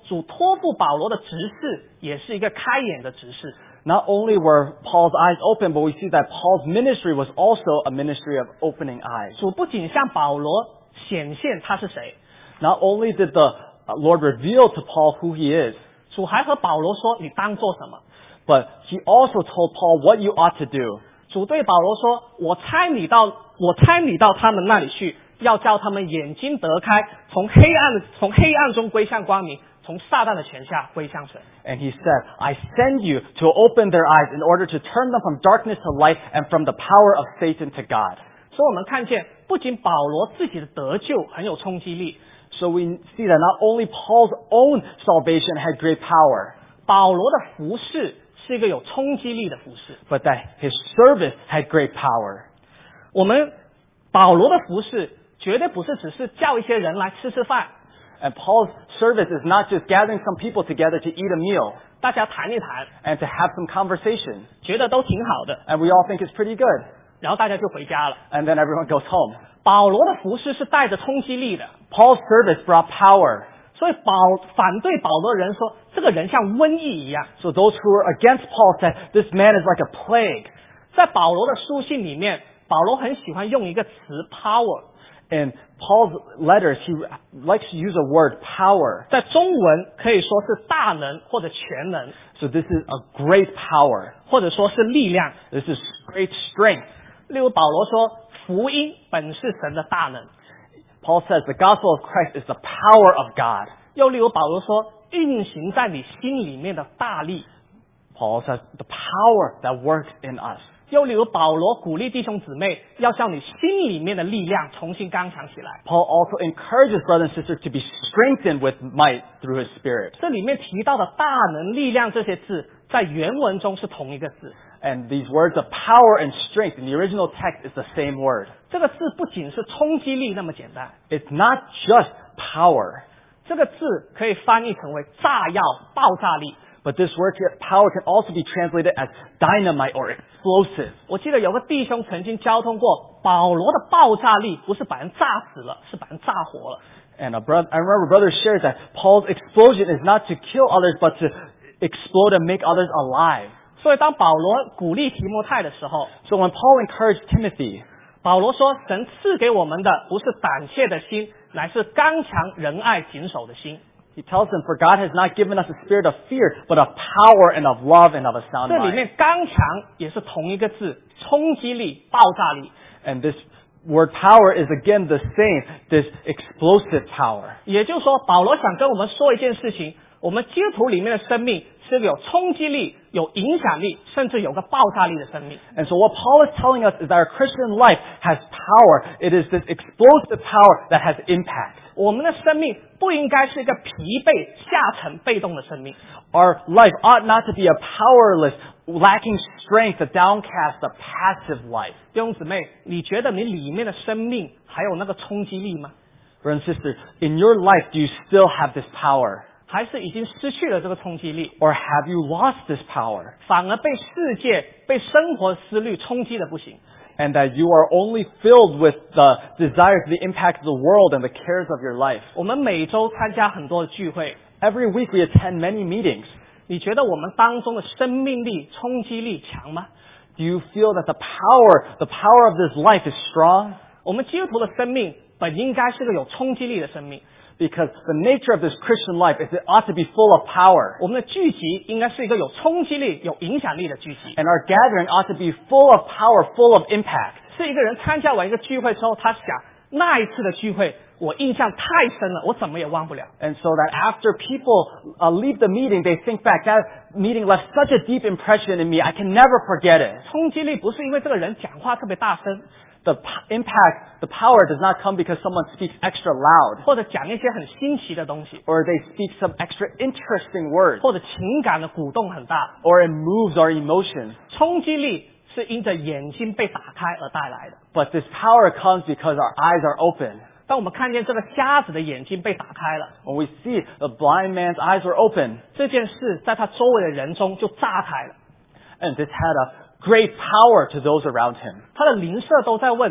主托付保罗的执事也是一个开眼的执事。 Not only were Paul's eyes open, but we see that Paul's ministry was also a ministry of opening eyes. 主不仅向保罗显现他是谁， Not only did the Lord reveal to Paul who he is, 主还和保罗说你当做什么。 but he also told Paul what you ought to do. 主对保罗说，我差你到他们那里去，要叫他们眼睛得开，从黑暗中归向光明，从撒旦的权下归向神。 And he said, I send you to open their eyes in order to turn them from darkness to light and from the power of Satan to God. 所以我们看见，不仅保罗自己的得救很有冲击力， So we see that not only Paul's own salvation had great power, 保罗的服事是一个有冲击力的服事。 but that his service had great power. 我们保罗的服事绝对不是只是叫一些人来吃饭， And Paul's service is not just gathering some people together to eat a meal 大家谈一谈， and to have some conversation. 觉得都挺好的， And we all think it's pretty good. 然后大家就回家了。 And then everyone goes home. 保罗的服事是带着冲击力的， Paul's service brought power. 所以反对保罗的人说，这个人像瘟疫一样。 So those who were against Paul said, this man is like a plague. 在保罗的书信里面，保罗很喜欢用一个词 power， In Paul's letters, he likes to use a word, power. 在中文可以说是大能或者全能， So this is a great power. 或者说是力量。 This is great strength. 例如保罗说，福音本是神的大能。 Paul says the gospel of Christ is the power of God. 又例如保罗说，运行在你心里面的大力。 Paul says the power that works in us. 又例如保罗鼓励弟兄姊妹，要向你心里面的力量重新刚强起来。 Paul also encourages brothers and sisters to be strengthened with might through his Spirit. 这里面提到的大能、力量这些字，在原文中是同一个字。 And these words of power and strength in the original text is the same word. 这个字不仅是冲击力那么简单， It's not just power, 这个字可以翻译成为炸药、爆炸力。 but this word power can also be translated as dynamite or explosive. 我记得有个弟兄曾经交通过，保罗的爆炸力不是把人炸死了，是把人炸活了。 And I remember brothers shared that Paul's explosion is not to kill others, but to explode and make others alive. 所以当保罗鼓励提摩太的时候， So when Paul encouraged Timothy, 保罗说：“神赐给我们的不是胆怯的心，乃是刚强、仁爱、谨守的心。” he tells them, for God has not given us a spirit of fear, but of power and of love and of a sound 这里 mind. 面刚强也是同一个字，冲击力、爆炸力。 And this word power is again the same, this explosive power. 也就是说，保罗想跟我们说一件事情：我们基督徒里面的生命是个有冲击力、有影响力，甚至有个爆炸力的生命。 And so what Paul is telling us is that our Christian life has power. It is this explosive power that has impact. 我们的生命不应该是一个疲惫、下沉、被动的生命。 Our life ought not to be a powerless, lacking strength, a downcast, a passive life. 弟兄姊妹，你觉得你里面的生命还有那个冲击力吗？ Brothers and sisters, in your life, do you still have this power? 还是已经失去了这个冲击力， Or have you lost this power? 反而被世界、被生活思虑冲击的不行？ And that you are only filled with the desires, the impact of the world and the cares of your life. 我们每周参加很多的聚会， Every week we attend many meetings. 你觉得我们当中的生命力、冲击力强吗？ Do you feel that the power of this life is strong? 我们基督徒的生命本应该是个有冲击力的生命， Because the nature of this Christian life is it ought to be full of power. 我们的聚集应该是一个有冲击力、有影响力的聚集。 And our gathering ought to be full of power, full of impact. 是一个人参加完一个聚会之后，他想那一次的聚会我印象太深了，我怎么也忘不了。 And so that after people leave the meeting, they think back, that meeting left such a deep impression in me, I can never forget it. 冲击力不是因为这个人讲话特别大声， The impact, the power does not come because someone speaks extra loud, 或者讲一些很新奇的东西， or they speak some extra interesting words, 或者情感的鼓动很大。 or it moves our emotions. 冲击力是因着眼睛被打开而带来的。 But this power comes because our eyes are open. 当我们看见这个瞎子的眼睛被打开了， When we see the blind man's eyes were open, 这件事在他周围的人中就炸开了。 and this had a great power to those around him. 他的邻舍都在问：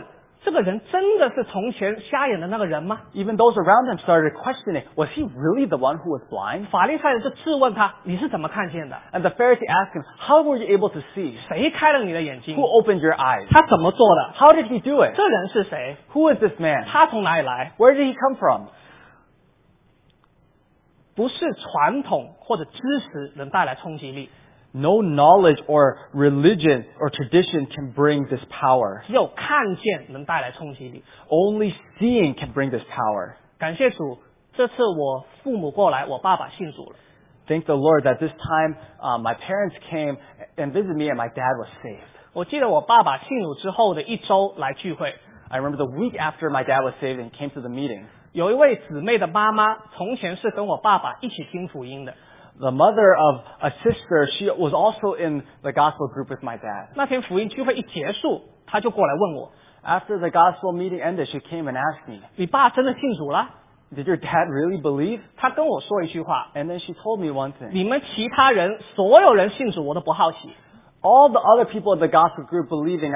这个人真的是从前瞎眼的那个人吗？ Even those around him started questioning, was he really the one who was blind? 法利赛人就质问他，你是怎么看见的？ And the Pharisee asked him, how were you able to see? 谁开了你的眼睛 Who？ opened your eyes? 他怎么做的？ How did he do it? 这人是谁？ Who is this man? 他从哪里来？ Where did he come from? 不是传统或者知识能带来冲击力， No knowledge or religion or tradition can bring this power. 只有看见能带来冲击力。 Only seeing can bring this power. 感谢主，这次我父母过来，我爸爸信主了。 Thank the Lord that this time my parents came and visited me and my dad was saved. 我记得我爸爸信主之后的1周来聚会， I remember the week after my dad was saved and came to the meeting. 有一位姊妹的妈妈，从前是跟我爸爸一起听福音的。 The mother of a sister, she was also in the gospel group with my dad. 那天福音聚会一结束，她就过来问我 After the gospel meeting ended, she came and asked me, 你爸真的信主了？ did your dad really believe? 她跟我说一句话 And then she told me one thing. 你们其他人所有人信主，我都不好奇。 All the other people in the gospel group believing,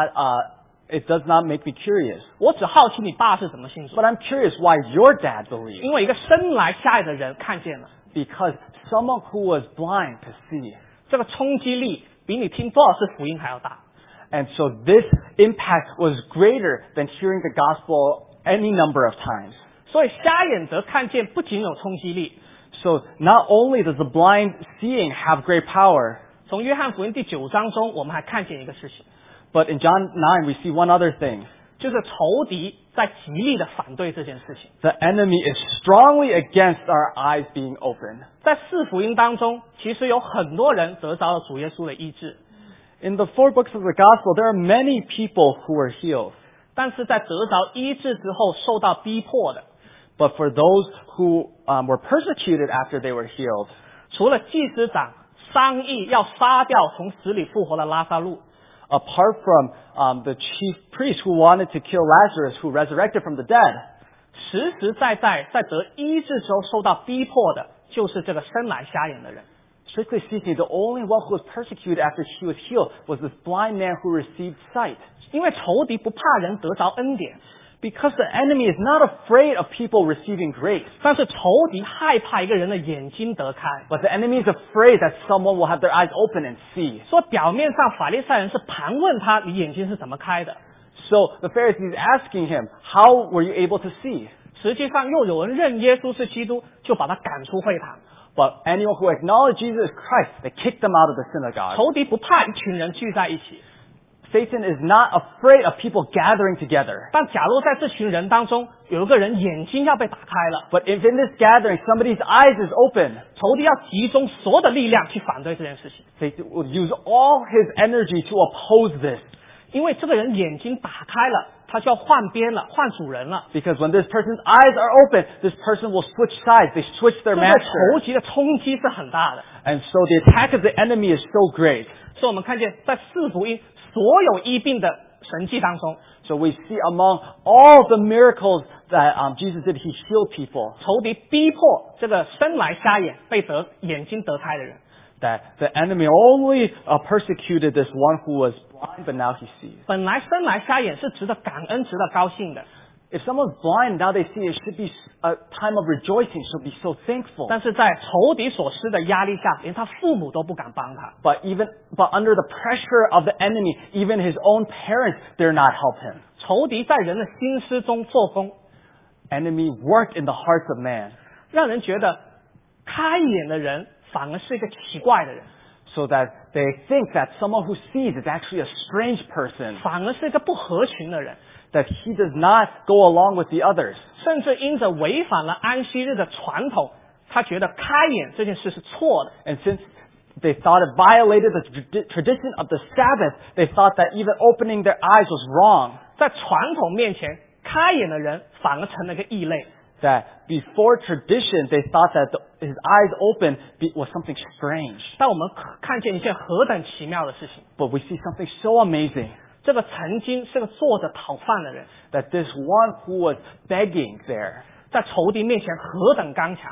it does not make me curious. 我只好奇你爸是怎么信主 But I'm curious why your dad believed. 因为一个生来瞎眼的人看见了， Because someone who was blind could see. 这个冲击力比你听多少次福音还要大。 And so this impact was greater than hearing the gospel any number of times. 所以瞎眼则看见不仅有冲击力， So not only does the blind seeing have great power, 从约翰福音第9章中，我们还看见一个事情， but in John 9 we see one other thing. 就是仇敌在极力的反对这件事情。 The enemy is strongly against our eyes being open. 在4福音当中，其实有很多人得着了主耶稣的医治， In the 4 books of the gospel, there are many people who were healed. 但是在得着医治之后受到逼迫的， But for those who were persecuted after they were healed, 除了祭司长商议要杀掉从死里复活的拉撒路， apart from the chief priest who wanted to kill Lazarus, who resurrected from the dead, 实实在在在得医治之后受到逼迫的，就是这个生来瞎眼的人。 strictly speaking, the only one who was persecuted after he was healed was this blind man who received sight. 因为仇敌不怕人得着恩典， Because the enemy is not afraid of people receiving grace. 但是仇敌害怕一个人的眼睛得开。 But the enemy is afraid that someone will have their eyes open and see. 所以表面上法利赛人是盘问他，你眼睛是怎么开的？ So the Pharisees asking him, how were you able to see? 实际上又有人认耶稣是基督，就把他赶出会堂。 But anyone who acknowledged Jesus Christ, they kicked them out of the synagogue. 仇敌不怕一群人聚在一起， Satan is not afraid of people gathering together. 但假如在这群人当中有一个人眼睛要被打开了， But if in this gathering somebody's eyes is open, 仇敌要集中所有的力量去反对这件事情， Satan will use all his energy to oppose this. 因为这个人眼睛打开了，他就要换边了，换主人了。 Because when this person's eyes are open, this person will switch sides. They switch their 这对 master. 仇敌的冲击是很大的。 And so the attack of the enemy is so great. 所以我们看见在4福音所有医病的神迹当中， So we see among all the miracles that Jesus did, he healed people. 仇敌逼迫这个生来瞎眼被眼睛得开的人。 That the enemy only persecuted this one who was blind, but now he sees. 本来生来瞎眼是值得感恩、值得高兴的， If someone's blind, now they see it should be a time of rejoicing, should be so thankful. 但是在仇敌所施的压力下，连他父母都不敢帮他。 But under the pressure of the enemy, even his own parents dare not help him. 仇敌在人的心思中做工， Enemy worked in the hearts of man, 让人觉得开眼的人反而是一个奇怪的人， so that they think that someone who sees is actually a strange person, 反而是一个不合群的人， that he does not go along with the others. 甚至因着违反了安息日的传统，他觉得开眼这件事是错的。 And since they thought it violated the tradition of the Sabbath, they thought that even opening their eyes was wrong. 在传统面前，开眼的人反而成了一个异类。 That before tradition, they thought that his eyes open was something strange. 但我们看见一件何等奇妙的事情， But we see something so amazing, 这个曾经是个坐着讨饭的人， that this one who was begging there, 在仇敌面前何等刚强，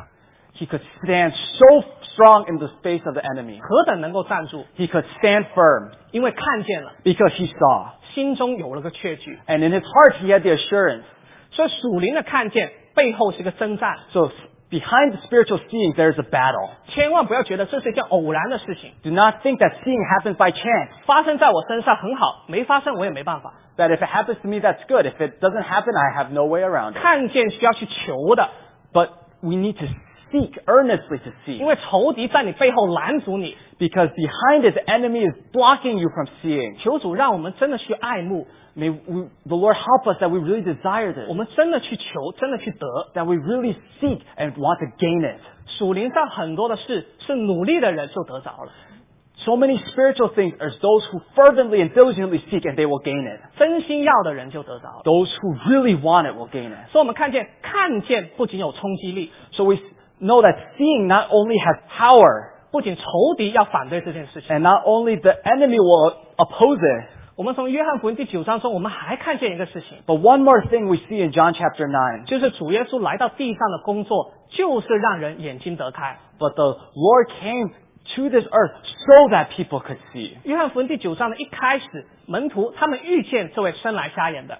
He could stand so strong in the face of the enemy. 何等能够站住？ He could stand firm 因为看见了， because he saw. 心中有了个确据。 And in his heart, he had the assurance. 所以属灵的看见背后是个征战， So behind the spiritual seeing, there's a battle. 千万不要觉得这是一件偶然的事情， Do not think that seeing happens by chance. 发生在我身上很好，没发生我也没办法。 That if it happens to me, that's good. If it doesn't happen, I have no way around it. 看见需要去求的， But we need to seek earnestly to see. 因为仇敌在你背后拦阻你。 Because behind it, the enemy is blocking you from seeing. 求主让我们真的去爱慕， May the Lord help us that we really desire this. 我们真的去求，真的去得。 That we really seek and want to gain it. 属灵上很多的事是努力的人就得着了， So many spiritual things are those who fervently and diligently seek and they will gain it. 真心要的人就得着了。 Those who really want it will gain it. 所以我们看见不仅有冲击力， So we know that seeing not only has power, 不仅仇敌要反对这件事情。 and not only the enemy will oppose it, 我们从约翰福音第9章中，我们还看见一个事情， but one more thing we see in John chapter 9. 就是主耶稣来到地上的工作，就是让人眼睛得开。 But the Lord came to this earth so that people could see. 约翰福音第9章的一开始，门徒他们遇见这位生来瞎眼的，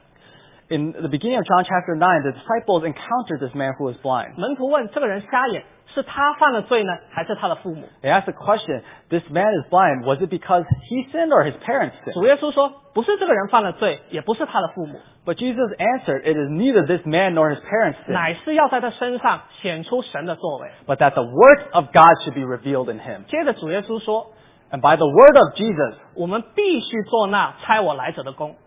In the beginning of John chapter 9, the disciples encountered this man who was blind. 门徒问这个人瞎眼是他犯了罪呢，还是他的父母？ They asked the question, this man is blind, was it because he sinned or his parents 主 sinned? 耶稣说，不是这个人犯了罪，也不是他的父母， But Jesus answered, it is neither this man nor his parents sinned, 乃是要在他身上显出神的作为。 but that the works of God should be revealed in him. 接着主耶稣说， And by the word of Jesus, 我们必须做那差我来者的工。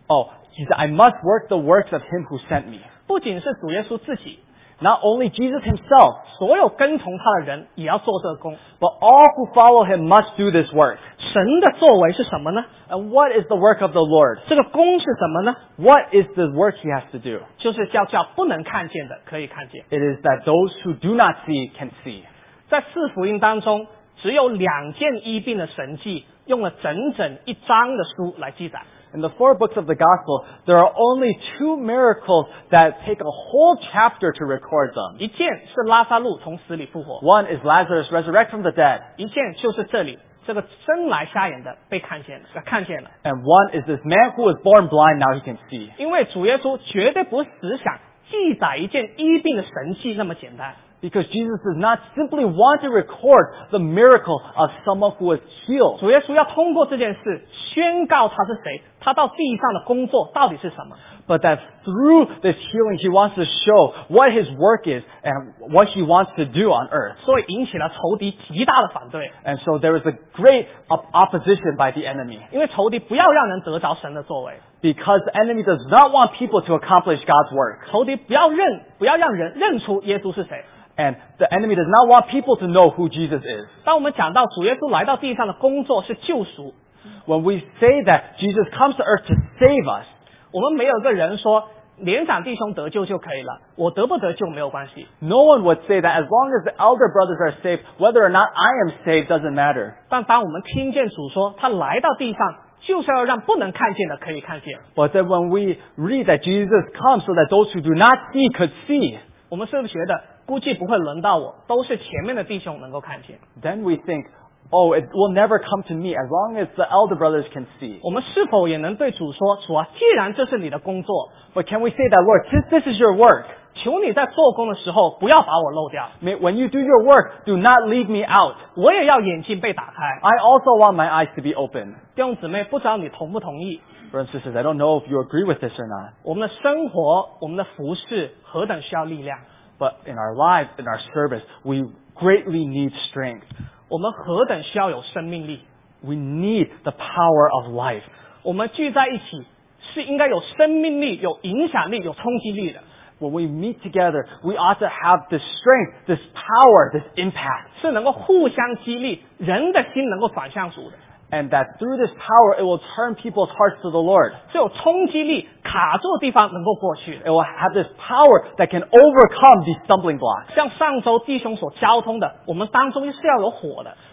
he said, I must work the works of him who sent me. 不仅是主耶稣自己， Not only Jesus himself, 所有跟从他的人也要做这个工。 but all who follow him must do this work. 神的作为是什么呢？ And what is the work of the Lord? 这个工是什么呢？ What is the work he has to do? 就是叫不能看见的可以看见。 It is that those who do not see can see. 在四福音当中，只有2件医病的神迹，用了整整1章的书来记载。 In the 4 books of the gospel, there are only 2 miracles that take a whole chapter to record them. 一件是拉撒路从死里复活， One is Lazarus resurrect from the dead, 一件就是这里这个生来瞎眼的被看见了， and one is this man who was born blind, now he can see. 因为主耶稣绝对不是只想记载一件医病的神迹那么简单。 Because Jesus does not simply want to record the miracle of someone who was healed. 主耶稣要通过这件事宣告他是谁，他到地上的工作到底是什么。 But that through this healing, he wants to show what his work is and what he wants to do on earth. 所以引起了仇敌极大的反对， And so there is a great opposition by the enemy. 因为仇敌不要让人得着神的作为， Because the enemy does not want people to accomplish God's work. 仇敌不要让人认出耶稣是谁。 And the enemy does not want people to know who Jesus is. 当我们讲到主耶稣来到地上的工作是救赎， When we say that Jesus comes to earth to save us, 我们没有一个人说年长弟兄得救就可以了，我得不得救没有关系。 no one would say that as long as the elder brothers are saved, whether or not I am saved doesn't matter. 但当我们听见主说他来到地上就是要让不能看见的可以看见， But then when we read that Jesus comes so that those who do not see could see, 我们是不是觉得估计不会轮到我，都是前面的弟兄能够看见？ then we think, oh, it will never come to me as long as the elder brothers can see. 我们是否也能对主说，主啊，既然这是你的工作， But can we say that, Lord, since this is your work, 求你在做工的时候不要把我漏掉， when you do your work, do not leave me out. 我也要眼睛被打开。 I also want my eyes to be open. 弟兄姊妹，不知道你同不同意？ Brothers and sisters, I don't know if you agree with this or not, 我们的生活，我们的服事何等需要力量， but in our lives, in our service, we greatly need strength. 我们何等需要有生命力。 We need the power of life. 我们聚在一起是应该有生命力、有影响力、有冲击力的， When we meet together, we ought to have this strength, this power, this impact. 是能够互相激励，人的心能够转向主的。 And that through this power, it will turn people's hearts to the Lord. 只有冲击力卡住的地方能够过去。 It will have this power that can overcome these stumbling blocks. 像上周弟兄所交通的，我们当中是要有火的。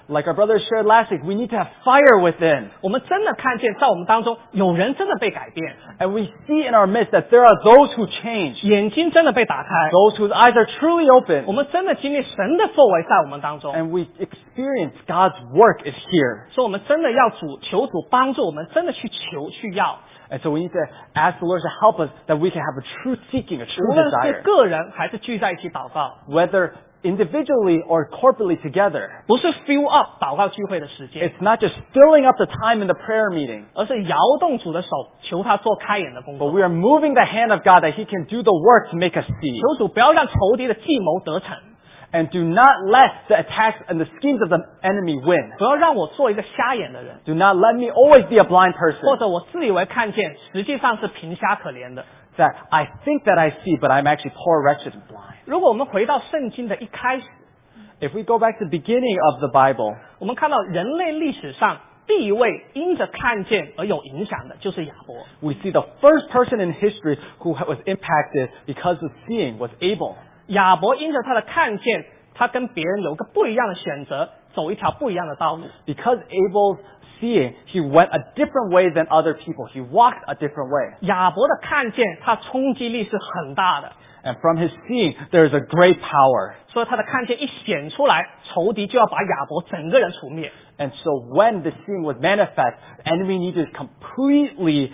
Like our brother shared last week, we need to have fire within. 我们真的看见在我们当中有人真的被改变， And we see in our midst that there are those who change, 眼睛真的被打开， those whose eyes are truly 我 open, 们真的经历神的作为在我们当中， and we experience God's work is here. 所以我们真的要求主帮助我们，真的去求去要， And so we need to ask the Lord to help us that we can have a true seeking, a 无 true 论是 desire, 个人还是聚在一起祷告， whether individually or corporately together. 不是 fill up 祷告聚会的时间， It's not just filling up the time in the prayer meeting, 而是摇动主的手，求他做开眼的工 but 作。 we are moving the hand of God that He can do the work to make us see. 求主不要让仇敌的计谋得逞， And do not let the attacks and the schemes of the enemy win. 不要让我做一个瞎眼的人， Do not let me always be a blind 或 person 者我自以为看见，实际上是贫瞎可怜的。 that I think that I see, but I'm actually poor, wretched, and blind. 如果我们回到圣经的一开始， If we go back to the beginning of the Bible, 我们看到人类历史上第一位因着看见而有影响的，就是亚伯。 we see the first person in history who was impacted because of seeing was Abel. 亚伯因着他的看见，他跟别人有个不一样的选择，走一条不一样的道路。 Because Abel's seeing, he went a different way than other people. He walked a different way. 亚伯的看见，他冲击力是很大的， And from his seeing, there is a great power. 所以他的看见一显出来，仇敌就要把亚伯整个人除灭。 And so when the seeing was manifest, the enemy needed to completely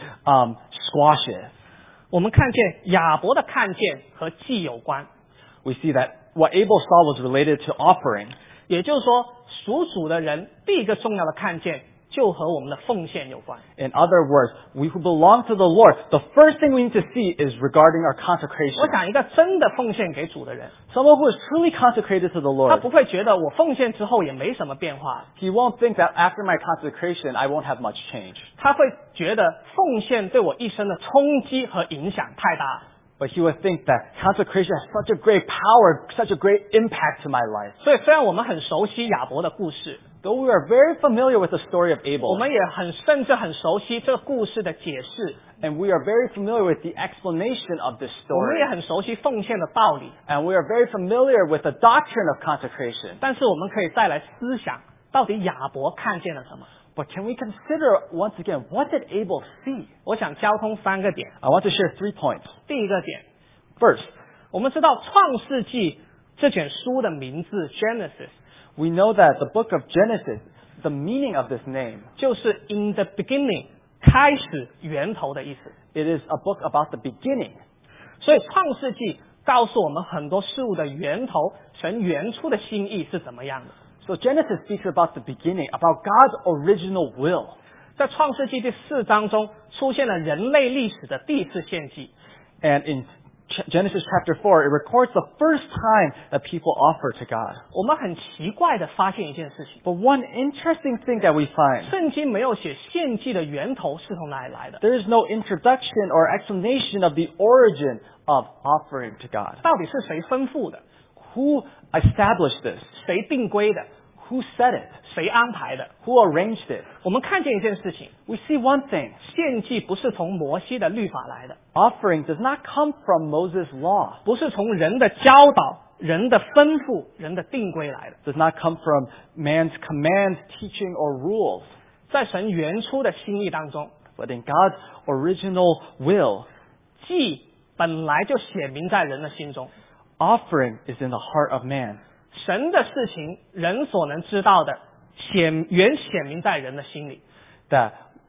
squash it. 我们看见亚伯的看见和祭有关， We see that what Abel saw was related to offering. 也就是说，属主的人第一个重要的看见就和我们的奉献有关。 In other words, we who belong to the Lord, the first thing we need to see is regarding our 我 consecration. 想一个真的奉献给主的人， Someone who is truly consecrated to the 他 Lord, 不会觉得我奉献之后也没什么变化， he won't think that after my consecration, I won't have much change. 他会觉得奉献对我一生的冲击和影响太大。 But he would think that consecration has such a great power, such a great impact to my life. 所以虽然我们很熟悉亚伯的故事， Though we are very familiar with the story of 我 Abel, 们也甚至很熟悉这个故事的解释， and we are very familiar with the explanation of this 我们 story, 也很熟悉奉献的道理， and we are very familiar with the doctrine of consecration. 但是我们可以再来思想，到底亚伯看见了什么？ But can we consider once again, what did Abel see? 我想交通3个点。 I want to share 3 points. 第一个点， First, 我们知道创世纪这卷书的名字 Genesis we know that the book of Genesis, the meaning of this name, 就是 in the beginning 开始源头的意思， it is a book about the beginning. 所以创世纪告诉我们很多事物的源头，神原初的心意是怎么样的。 So Genesis speaks about the beginning, about God's original will. 在创世纪第4章中出现了人类历史的第一次献祭， And in Genesis chapter 4, it records the first time that people offer to God. 我们很奇怪的发现一件事情， But one interesting thing that we find, 圣经没有写献祭的源头是从哪里来的， there is no introduction or explanation of the origin of offering to God. 到底是谁吩咐的， Who established this? 谁定规的， Who said it? 谁安排的。 Who arranged it? 我们看见一件事情， We see one thing. 献祭不是从摩西的律法来的， Offering does not come from Moses' law. 不是从人的教导、人的吩咐、人的定规来的， Does not come from man's commands, teaching, or rules. 在神原初的心意当中， But in God's original will, 祭本来就显明在人的心中。 offering is in the heart of man. 神的事情，人所能知道的，显明在人的心里， That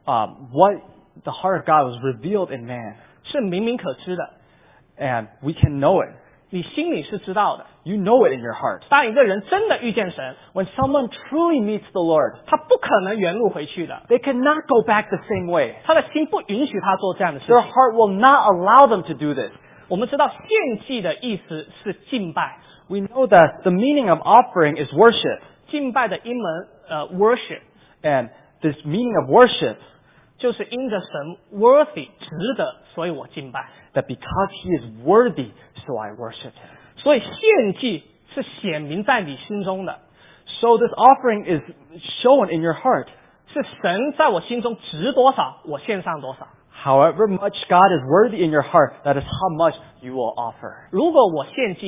what the heart of God was revealed in man. 是明明可知的， And we can know it. 你心里是知道的。 You know it in your heart. 当一个人真的遇见神， When someone truly meets the Lord, 他不可能原路回去的， they cannot go back the same way. 他的心不允许他做这样的事 Their 情。 heart will not allow them to do this. 我们知道献祭的意思是敬拜， We know that the meaning of offering is worship. 敬拜的英文worship And this meaning of worship, 就是因着神 worthy 值得，所以我敬拜。 that because he is worthy, so I worship him. 所以献祭是显明在你心中的， So this offering is shown in your heart. 是神在我心中值多少，我献上多少。 However much God is worthy in your heart, that is how much you will offer. 如果我献祭，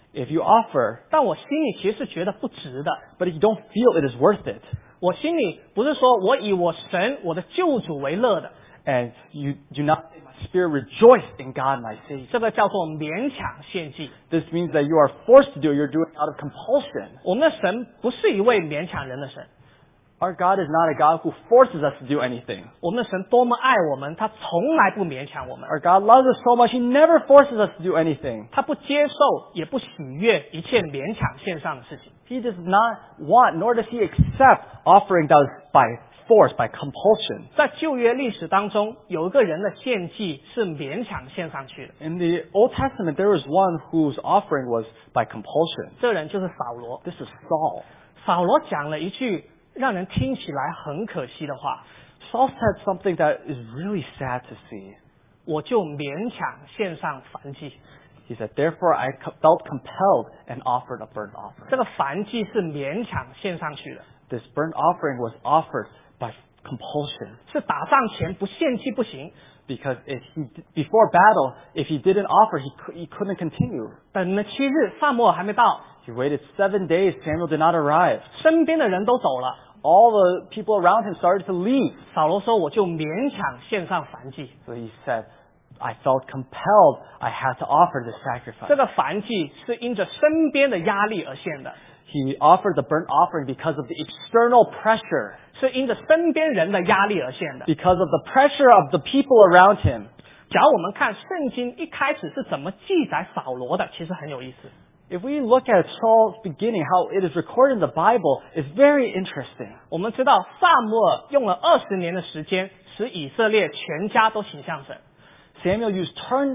If you offer, 但我心里其实是觉得不值的。 but you don't feel it is worth it, 我心里不是说我以我神我的救主为乐的， and you do not say, my spirit rejoice in God my Savior. 这个叫做勉强献祭。 This means that you are forced to do it. You're doing it out of compulsion. 我们的神不是一位勉强人的神， Our God is not a God who forces us to do anything. 我们的神多么爱我们，他从来不勉强我们， Our God loves us so much, He never forces us to do anything. 他不接受也不喜悦一切勉强献上的事情。 He does not want, nor does He accept offering that is by force, by compulsion. 在旧约历史当中，有一个人的献祭是勉强献上去的， In the Old Testament, there was one whose offering was by compulsion. 这人就是扫罗。 This is Saul. 扫罗讲了一句让人听起来很可惜的话， Saul said something that is really sad to see. 我就勉强献上燔祭。 He said, therefore I felt compelled and offered a burnt offering. 这个燔祭是勉强献上去的， This burnt offering was offered by compulsion. 是打仗前不献祭不行， Because before battle, if he didn't offer, he couldn't continue. 等了7日，撒母耳还没到， He waited 7 days. Samuel did not arrive. 身边的人都走了， All the people around him started to leave. 扫罗说我就勉强献上燔祭。 So he said, I felt compelled. I had to offer this 这 sacrifice. 个燔祭是因着身边的压力而献的， He offered the burnt offering because of the external pressure, 是因着身边人的压力而献的。 because of the pressure of the people around him. 假如我们看圣经一开始是怎么记载扫罗的，其实很有意思。 If we look at Saul's beginning, how it is recorded in the Bible, it's very interesting. 我们知道撒母耳用了20年的时间，使以色列全家都倾向神。 Samuel used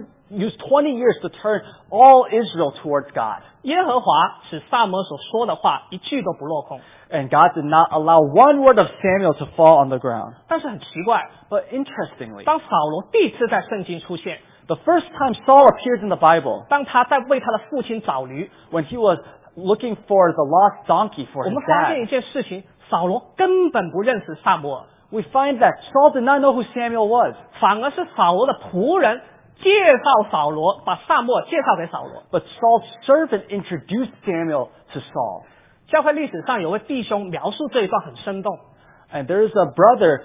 20 years to turn all Israel towards God. 耶和华使撒母耳所说的话一句都不落空。 And God did not allow one word of Samuel to fall on the ground. 但是很奇怪， But interestingly, 当扫罗第一次在圣经出现， the first time Saul appears in the Bible, 当他在为他的父亲找驴， when he was looking for the lost donkey for 我 his 们发现 dad, 一件事情，扫罗根本不认识撒母耳， we find that Saul did not know who Samuel was. 反而是扫罗的仆人介绍扫罗，把撒母耳介绍给扫罗。 But Saul's servant introduced Samuel to Saul. 教会历史上有位弟兄描述这一段很生动， And there is a brother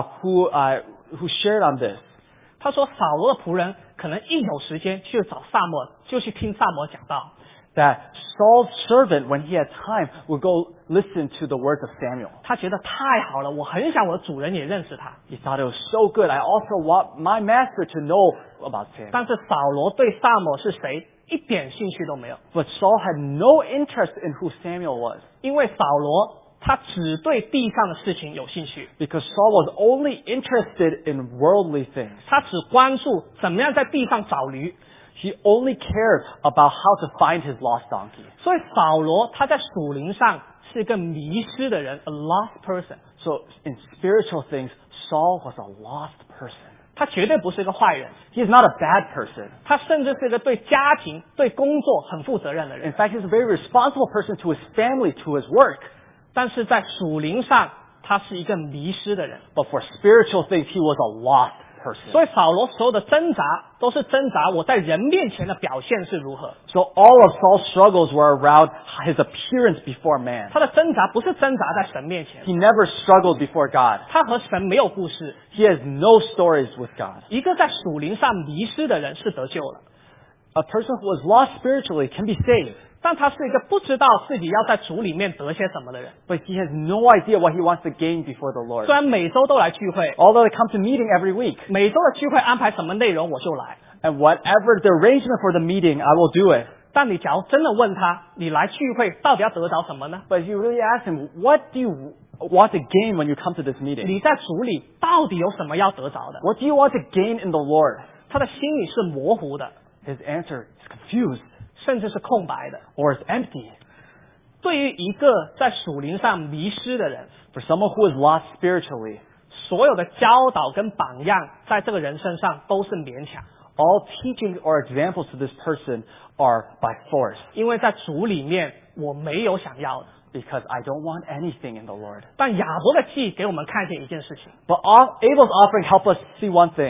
who shared on this. 他说扫罗的仆人可能一有时间去找撒母耳，就去听撒母耳讲道。 That Saul's servant, when he had time, would go listen to the words of Samuel. 他觉得太好了，我很想我的主人也认识他。 He thought it was so good. I also want my master to know about Samuel. 但是扫罗对撒母耳是谁一点兴趣都没有， But Saul had no interest in who Samuel was, 因为扫罗他只对地上的事情有兴趣， because Saul was only interested in worldly things. 他只关注怎么样在地上找驴。 He only cared about how to find his lost donkey. 所以扫罗他在属灵上是一个迷失的人 ，a lost person。 So in spiritual things, Saul was a lost person. 他绝对不是一个坏人， He is not a bad person. 他甚至是一个对家庭、对工作很负责任的人。 In fact, he's a very responsible person to his family, to his work. 但是在属灵上，他是一个迷失的人。 But for spiritual things, he was a lost person. 所以扫罗所有的挣扎都是挣扎我在人面前的表现是如何。 So all of Saul's struggles were around his appearance before man. 他的挣扎不是挣扎在神面前， He never struggled before God. 他和神没有故事。 He has no stories with God. 一个在属灵上迷失的人是得救了， A person who was lost spiritually can be saved, 但他是一个不知道自己要在主里面得些什么的人。 but he has no idea what he wants to gain before the Lord. 虽然每周都来聚会， Although they come to meeting every week, 每周的聚会安排什么内容我就来， and whatever the arrangement for the meeting, I will do it. 但你假如真的问他，你来聚会到底要得着什么呢？ But if you really ask him, what do you want to gain when you come to this meeting? 你在主里到底有什么要得着的？ What do you want to gain in the Lord? 他的心里是模糊的， His answer is confused 甚至是空白的。 or is empty. 对于一个在属灵上迷失的人， For someone who is lost spiritually, 所有的教导跟榜样在这个人身上都是勉强， all teachings or examples to this person are by force, 因为在主里面我没有想要的。 because I don't want anything in the Lord. 但亚伯的祭给我们看见一件事情， But Abel's offering helped us see one thing.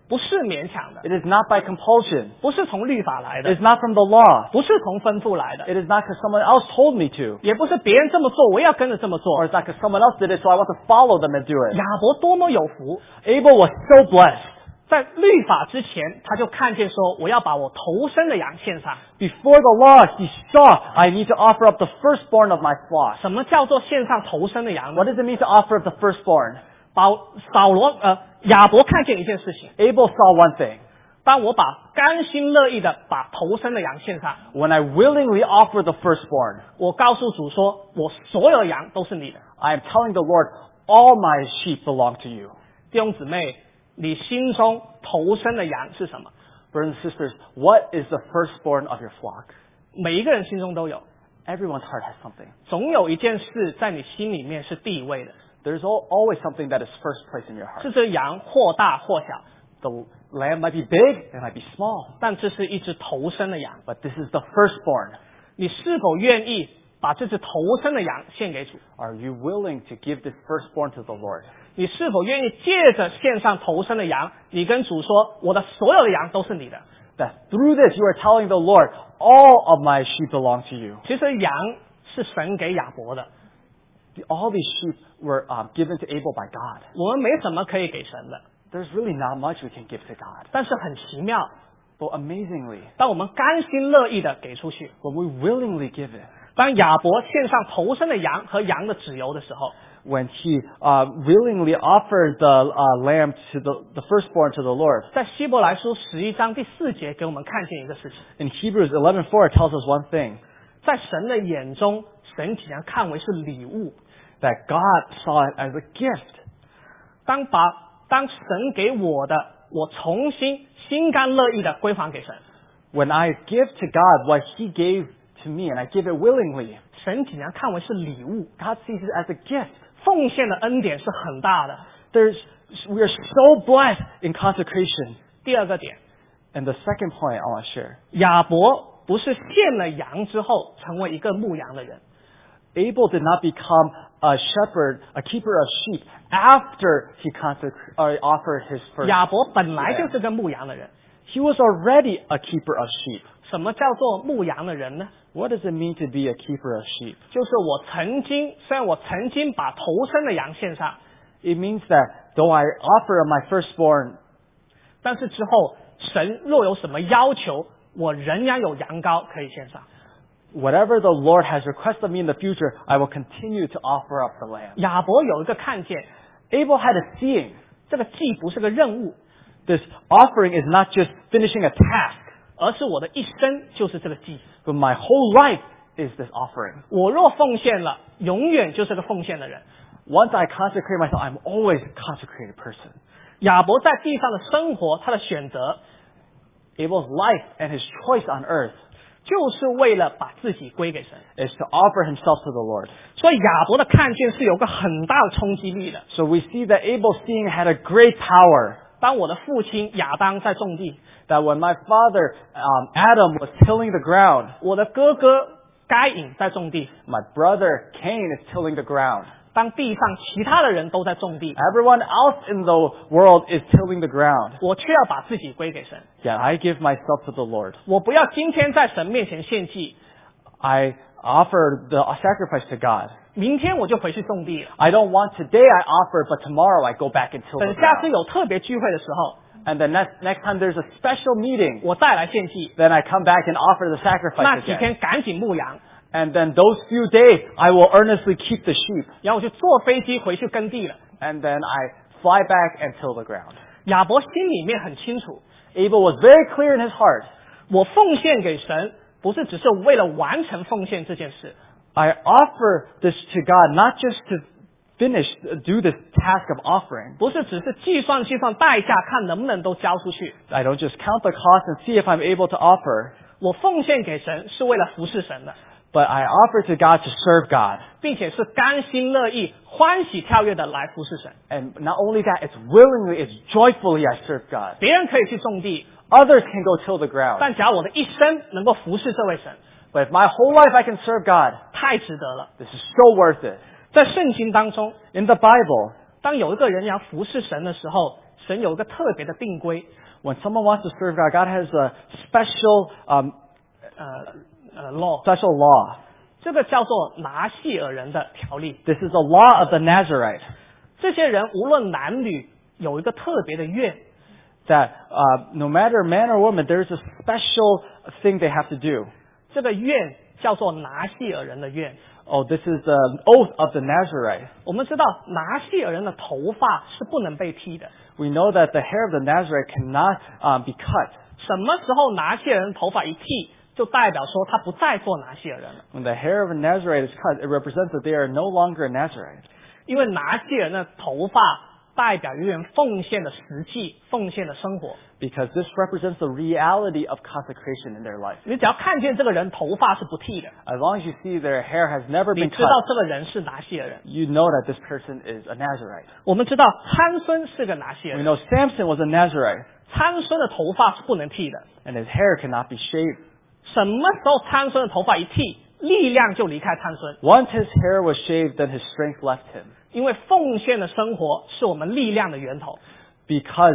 不是勉强的， It is not by compulsion. 不是从律法来 It 的， is not from the law. 不是从吩咐来的， It is not because someone else told me to. 也不是别人这么做我也要跟着这么 Or 做。 it's not because someone else did it, so I want to follow them and do it. 亚伯多么有福， Abel was so blessed. 在律法之前，他就看见说，我要把我头生的羊献上。 Before the law, he saw, I need to offer up the firstborn of my flock. 什么叫做献上头生的羊呢 What？ does it mean to offer up the firstborn? 亚伯看见一件事情， Abel saw one thing. 当我把甘心乐意的把头生的羊献上， When I willingly offer the firstborn, 我告诉主说，我所有的羊都是你的。 I am telling the Lord, all my sheep belong to you. 弟兄姊妹，你心中头生的羊是什么？ Brothers and sisters, what is the firstborn of your flock? 每一个人心中都有， Everyone's heart has something. 总有一件事在你心里面是第一位的， There's always something that is first place in your heart. 这只羊或大或小， The lamb might be big, it might be small, 但这是一只头生的羊。 but this is the firstborn. 你是否愿意把这只头生的羊献给主？ Are you willing to give this firstborn to the Lord? 你是否愿意借着献上头生的羊，你跟主说，我的所有的羊都是你的？ That through this you are telling the Lord, all of my sheep belong to you. 其实羊是神给亚伯的， All these sheep were given to Abel by God. 我们没什么可以给神的， There's really not much we can give to God. 但是很奇妙， But amazingly, 当我们甘心乐意的给出去， when we willingly give it, 当亚伯献上头生的羊和羊的脂油的时候， when he willingly offered the lamb to the firstborn to the Lord, 在希伯来书11章第4节给我们看见一个事情， in Hebrews 11:4 it tells us one thing, 在神的眼中，神竟然看为是礼物。 that God saw it as a gift. 当神给我的，我重新心甘乐意的归还给神。 When I give to God what he gave to me and I give it willingly, 神竟然看为是礼物， God sees it as a gift. 奉献的恩典是很大的。 We are so blessed in consecration. 第二个点， And the second point I want to share, 亚伯不是献了羊之后成为一个牧羊的人， Abel did not become a shepherd, a keeper of sheep, after he offered his first. 亚伯本来就是个牧羊的人。 He was already a keeper of sheep. 什么叫做牧羊的人呢？ What does it mean to be a keeper of sheep? 就是虽然我曾经把头生的羊献上， It means that though I offer my firstborn, 但是之后神若有什么要求，我仍然有羊羔可以献上。 whatever the Lord has requested of me in the future, I will continue to offer up the lamb. 亚伯有一个看见， Abel had a seeing. 这个祭不是个任务， This offering is not just finishing a task, 而是我的一生就是这个祭。 but my whole life is this offering. 我若奉献了，永远就是个奉献的人。 Once I consecrate myself, I'm always a consecrated person. 亚伯在地上的生活，他的选择 Abel's life and his choice on earth 就是为了把自己归给神。 is to offer himself to the Lord. 所以亚伯的看见是有个很大的冲击力的。 So we see that Abel's seeing had a great power. 当我的父亲亚当在种地， That when my father Adam was tilling the ground, 我的哥哥该隐在种地， my brother Cain is tilling the ground. 当地上其他的人都在种地， Everyone else in the world is tilling the ground. 我却要把自己归给神。 Yet I give myself to the Lord. 我不要今天在神面前献祭， I offer the sacrifice to God. 明天我就回去种地了。 I don't want today I offer, but tomorrow I go back and till 等 the 下次 ground. 有特别聚会的时候， And then next time there's a special meeting, 我再来献祭。 then I come back and offer the 那 sacrifice 几 again. 天赶紧牧羊， And then those few days, I will earnestly keep the sheep. 然后我就坐飞机回去耕地了。 And then I fly back and till the ground. 亚伯心里面很清楚， Abel was very clear in his heart. 我奉献给神，不是只是为了完成奉献这件事， I offer this to God not just to do this task of offering. 不是只是计算代价，看能不能都交出去。 I don't just count the cost and see if I'm able to offer, 我奉献给神是为了服侍神的， but I offer to God to serve God. 并且是甘心乐意、欢喜跳跃的来服侍神。 And not only that, it's willingly, it's joyfully I serve God. 别人可以去种地， Others can go till the ground. 但假如我的一生能够服侍这位神， But if my whole life I can serve God, 太值得了。 this is so worth it. 在圣经当中， In the Bible, 当有一个人要服侍神的时候， 神有一个特别的定规。 When someone wants to serve God, God has a special law， special law. 这个叫做拿细尔人的条例。 This is the law of the Nazarite. 这些人无论男女有一个特别的愿。 That no matter man or woman, there is a special thing they have to do. 这个愿叫做拿细尔人的愿。 Oh, this is the oath of the Nazarite. 我们知道拿细尔人的头发是不能被剃的。 We know that the hair of the Nazarite cannot be cut. 什么时候拿细尔人头发一剃，就代表说他不再做拿细尔人了。 When the hair of a Nazarite is cut, it represents that they are no longer a Nazarite. 因为拿细尔人的头发代表一个人奉献的实际、奉献的生活。 Because this represents the reality of consecration in their life. 你只要看见这个人头发是不剃的， As long as you see their hair has never 你 been 知道 cut, 这个人是拿细尔人。 you know that this person is a Nazarite. 我们知道参孙是个拿细尔 We 人， know Samson was a Nazarite, 参孙的头发是不能剃的。 and his hair cannot be shaved. 什么时候参孙的头发一剃，力量就离开参孙。 Once his hair was shaved, then his strength left him. 因为奉献的生活是我们力量的源头。 Because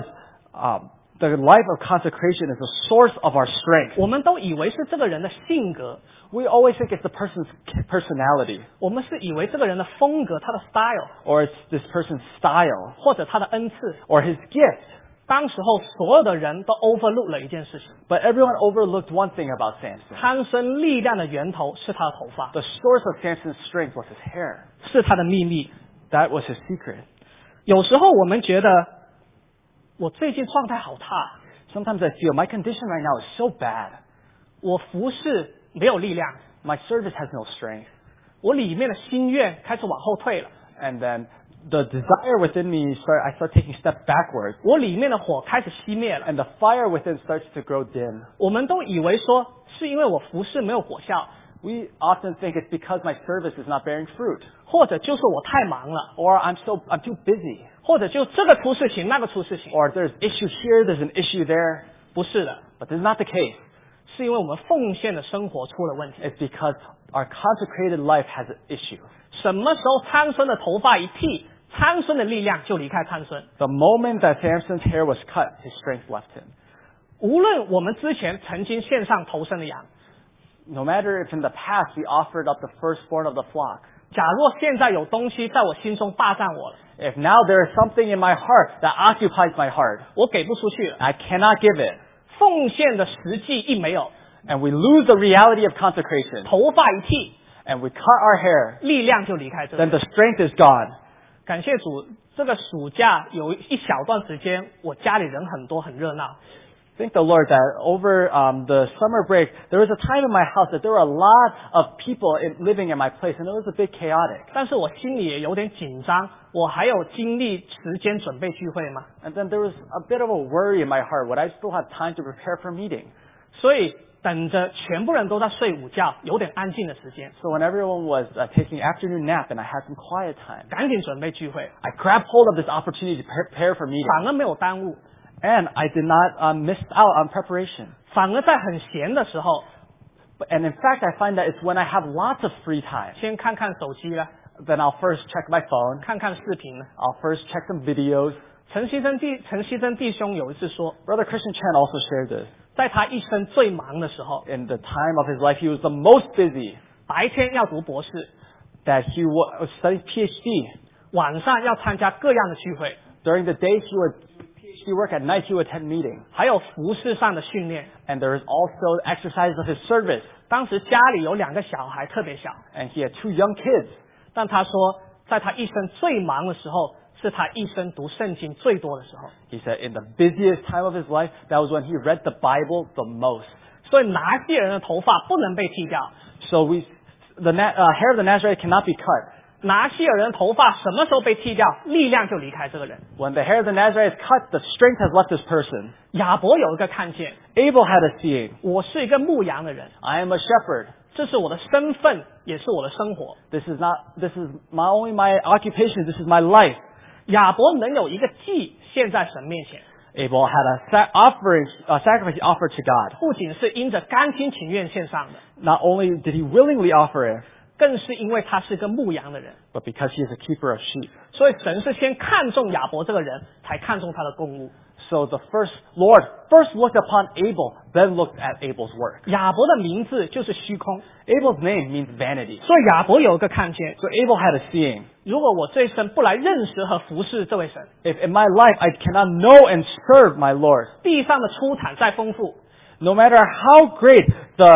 the life of consecration is the source of our strength. 我们都以为是这个人的性格， We always think it's the person's personality, 我们是以为这个人的风格，他的 style， or it's this person's style, 或者他的恩赐。 or his gift. 当时候所有的人都 overlook 了一件事情， But everyone overlooked one thing about Samson. 参孙力量的源头是他的头发， The source of Samson's strength was his hair. 是他的秘密。 That was his secret. 有时候我们觉得我最近状态好差， Sometimes I feel my condition right now is so bad. 我服侍没有力量， My service has no strength. 我里面的心愿开始往后退了， And then the desire within me, I start taking steps backwards. 我里面的火开始熄灭了。 And the fire within starts to grow dim. 我们都以为说是因为我服侍没有果效， We often think it's because my service is not bearing fruit. 或者就是我太忙了， Or I'm too busy. 或者就这个出事情那个出事情。 Or there's issue here, there's an issue there. 不是的， But this is not the case. 是因为我们奉献的生活出了问题。 It's because our consecrated life has an issue. 什么时候参孙的头发一剃，参孙的力量就离开参孙。 The moment that Samson's hair was cut, his strength left him. 无论我们之前曾经献上头生的羊， No matter if in the past we offered up the firstborn of the flock. 假若现在有东西在我心中霸占我了， If now there is something in my heart that occupies my heart, 我给不出去了， I cannot give it. 奉献的实际一没有， And we lose the reality of consecration. 头发一剃， And we cut our hair. 力量就离开这 Then 里。 the strength is gone. 感谢主，这个暑假有一小段时间，我家里人很多，很热闹。 Thank the Lord that over the summer break, there was a time in my house that there were a lot of people living in my place, and it was a bit chaotic. 但是我心里也有点紧张，我还有精力时间准备聚会吗？ And then there was a bit of a worry in my heart. Would I still have time to prepare for a meeting? 所以等着全部人都在睡午觉，有点安静的时间， So when everyone was taking afternoon nap and I had some quiet time, 赶紧准备聚会， I grabbed hold of this opportunity to prepare for meeting. 反而没有耽误， And I did not miss out on preparation. 反而在很闲的时候， And in fact, I find that it's when I have lots of free time, 先看看手机了， then I'll first check my phone. 看看视频了。 I'll first check some videos. 陈希珍弟兄有一次说， Brother Christian Chan also shared this. 在他一生最忙的时候， In the time of his life, he was the most busy. 白天要读博士， That he was studying PhD. 晚上要参加各样的聚会， During the day, he would do PhD work. At night, he would attend meetings. 还有服饰上的训练。 And there is also exercises of his service. 当时家里有2个小孩，特别小， And he had 2 young kids. 但他说，在他一生最忙的时候，是他一生读圣经最多的时候。 He said in the busiest time of his life, that was when he read the Bible the most. 所以拿细人的头发不能被剃掉， So the hair of the Nazarite cannot be cut. 拿细人的头发什么时候被剃掉，力量就离开这个人。 When the hair of the Nazarite is cut, the strength has left this person. 亚伯有一个看见， Abel had a seeing. 我是一个牧羊的人， I am a shepherd. 这是我的身份，也是我的生活。 This is not only my occupation, this is my life. 亚伯能有一个祭献在神面前， Abel had a sacrifice offered to God. 不仅是因着甘心情愿献上的， Not only did he willingly offer it, 更是因为他是个牧羊的人。 but because he is a keeper of sheep. 所以神是先看中亚伯这个人，才看中他的供物。 So the Lord first looked upon Abel, then looked at Abel's work. 亚伯的名字就是虚空， Abel's name means vanity. 所以亚伯有一个看见， So Abel had a seeing. 如果我这一生不来认识和服侍这位神， If in my life I cannot know and serve my Lord, 地上的出产再丰富， no matter how great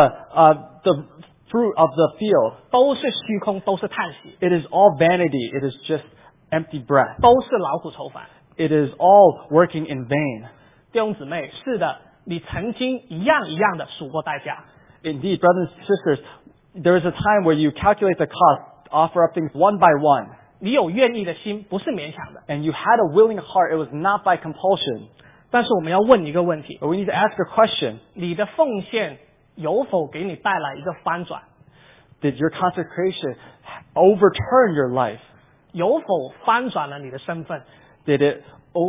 the fruit of the field, 都是虚空，都是叹息， it is all vanity. It is just empty breath. 都是劳苦愁烦。 It is all working in vain. 弟兄姊妹，是的，你曾经一样一样的数过代价， Indeed, brothers and sisters, there is a time where you calculate the cost, offer up things one by one, 你有愿意的心，不是勉强的。 and you had a willing heart. It was not by compulsion. 但是我们要问一个问题： But we need to ask a question. 你的奉献有否给你带来一个翻转？ Did your consecration overturn your life? 有否翻转了你的身份？ Did it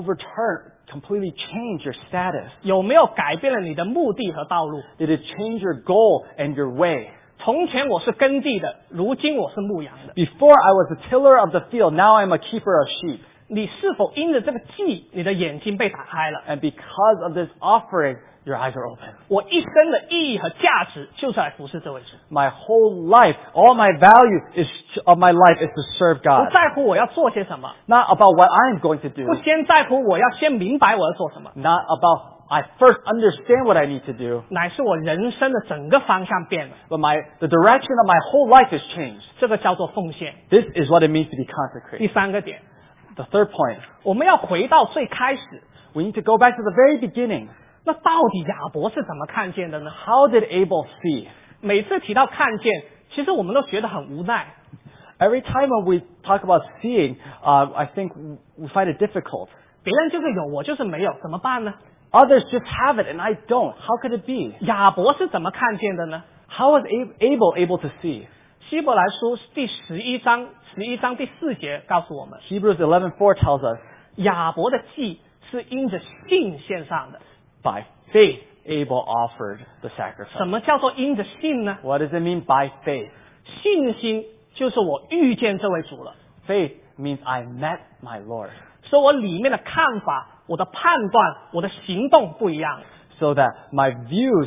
completely change your status? 有没有改变了你的目的和道路？ Did it change your goal and your way? 从前我是耕地的，如今我是牧羊的。 Before I was a tiller of the field, now I'm a keeper of sheep. 你是否因着这个祭，你的眼睛被打开了？ And because of this offering, your eyes are open. 我一生的意义和价值就是来服侍这位神。 My whole life, all my value of my life is to serve 不 God. 在乎我要做些什么， Not about what I'm going to do. 不先在乎我要先明白我要做什么， Not about I first understand what I need to do. 乃是我人生的整个方向变了。 But the direction of my whole life has changed. 这个叫做奉献。 This is what it means to be 第 consecrated. 三个点， The third point, 我们要回到最开始， we need to go back to the very beginning. 那到底亚伯是怎么看见的呢？ How did Abel see? 每次提到看见，其实我们都觉得很无奈。 Every time when we talk about seeing, I think we find it difficult. 别人就是有，我就是没有，怎么办呢？ Others just have it and I don't. How could it be? 亚伯是怎么看见的呢？ How was Abel able to see? 希伯来书第11章第4节告诉我们， Hebrews 11:4 tells us, 亚伯的祭是因着信献上的。 by faith Abel offered the 什 sacrifice. 么叫做因着信呢？ What does it mean by faith? 信心就是我遇见这位主了， Faith means I met my Lord. 所以我里面的看法、我的判断、我的行动不一样了。 So that my views,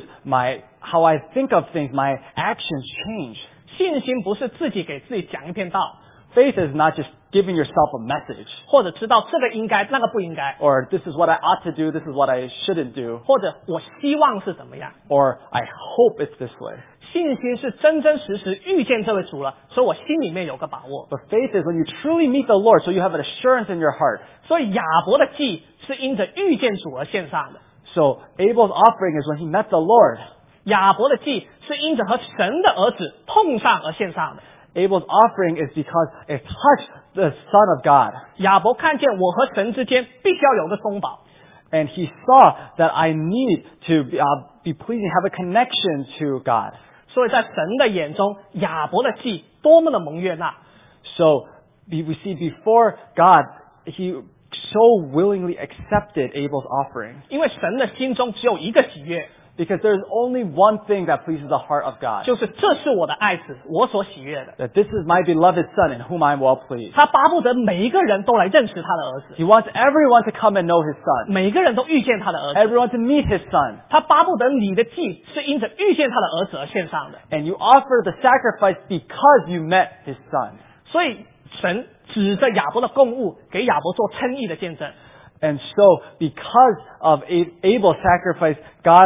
how I think of things, my actions change. 信心不是自己给自己讲一篇道， Faith is not just giving yourself a message, 或者知道这个应该那个不应该， or this is what I ought to do, this is what I shouldn't do, 或者我希望是怎么样。 or I hope it's this way. 信心是真真实实遇见这位主了，所以我心里面有个把握。 But faith is when you truly meet the Lord, so you have an assurance in your heart. 所以亚伯的祭是因着遇见主而献上的， So Abel's offering is when he met the Lord. 亚伯的祭是因着和神的儿子碰上而献上的。 Abel's offering is because it touched the Son of God. 亚伯看见我和神之间必须要有个中保， And he saw that I need to be pleasing, have a connection to God. 所以在神的眼中，亚伯的祭多么的蒙悦纳。 So we see before God, he so willingly accepted Abel's offering. 因为神的心中只有一个喜悦， Because there is only one thing that pleases the heart of God. 就是这是我的爱子，我所喜悦的。 That this is my beloved Son in whom I am well pleased. 他巴不得每一个人都来认识他的儿子， He wants everyone to come and know his Son. 每个人都遇见他的儿子。 Everyone to meet his Son. 他巴不得你的祭是因着遇见他的儿子而献上的。 And you offer the sacrifice because you met his Son. 所以神指着亚伯的供物，给亚伯做称义的见证。 And so, because of Abel's sacrifice, God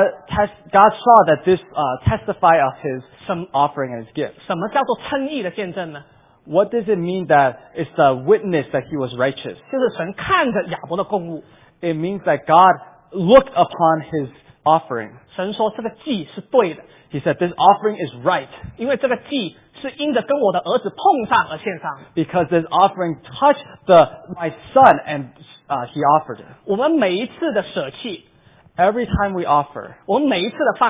saw that this testify of his offering and his gift. 什么叫做称义的见证呢？ What does it mean that it's the witness that he was righteous? 就是神看着亚伯的供物， It means that God looked upon his offering. 神说这个祭是对的， He said, this offering is right 因为这个祭是因着跟我的儿子碰上而献上的。 because this offering touched my son and he offered it. 我们每一次的舍弃， Every time we offer, 我们每一次的放下，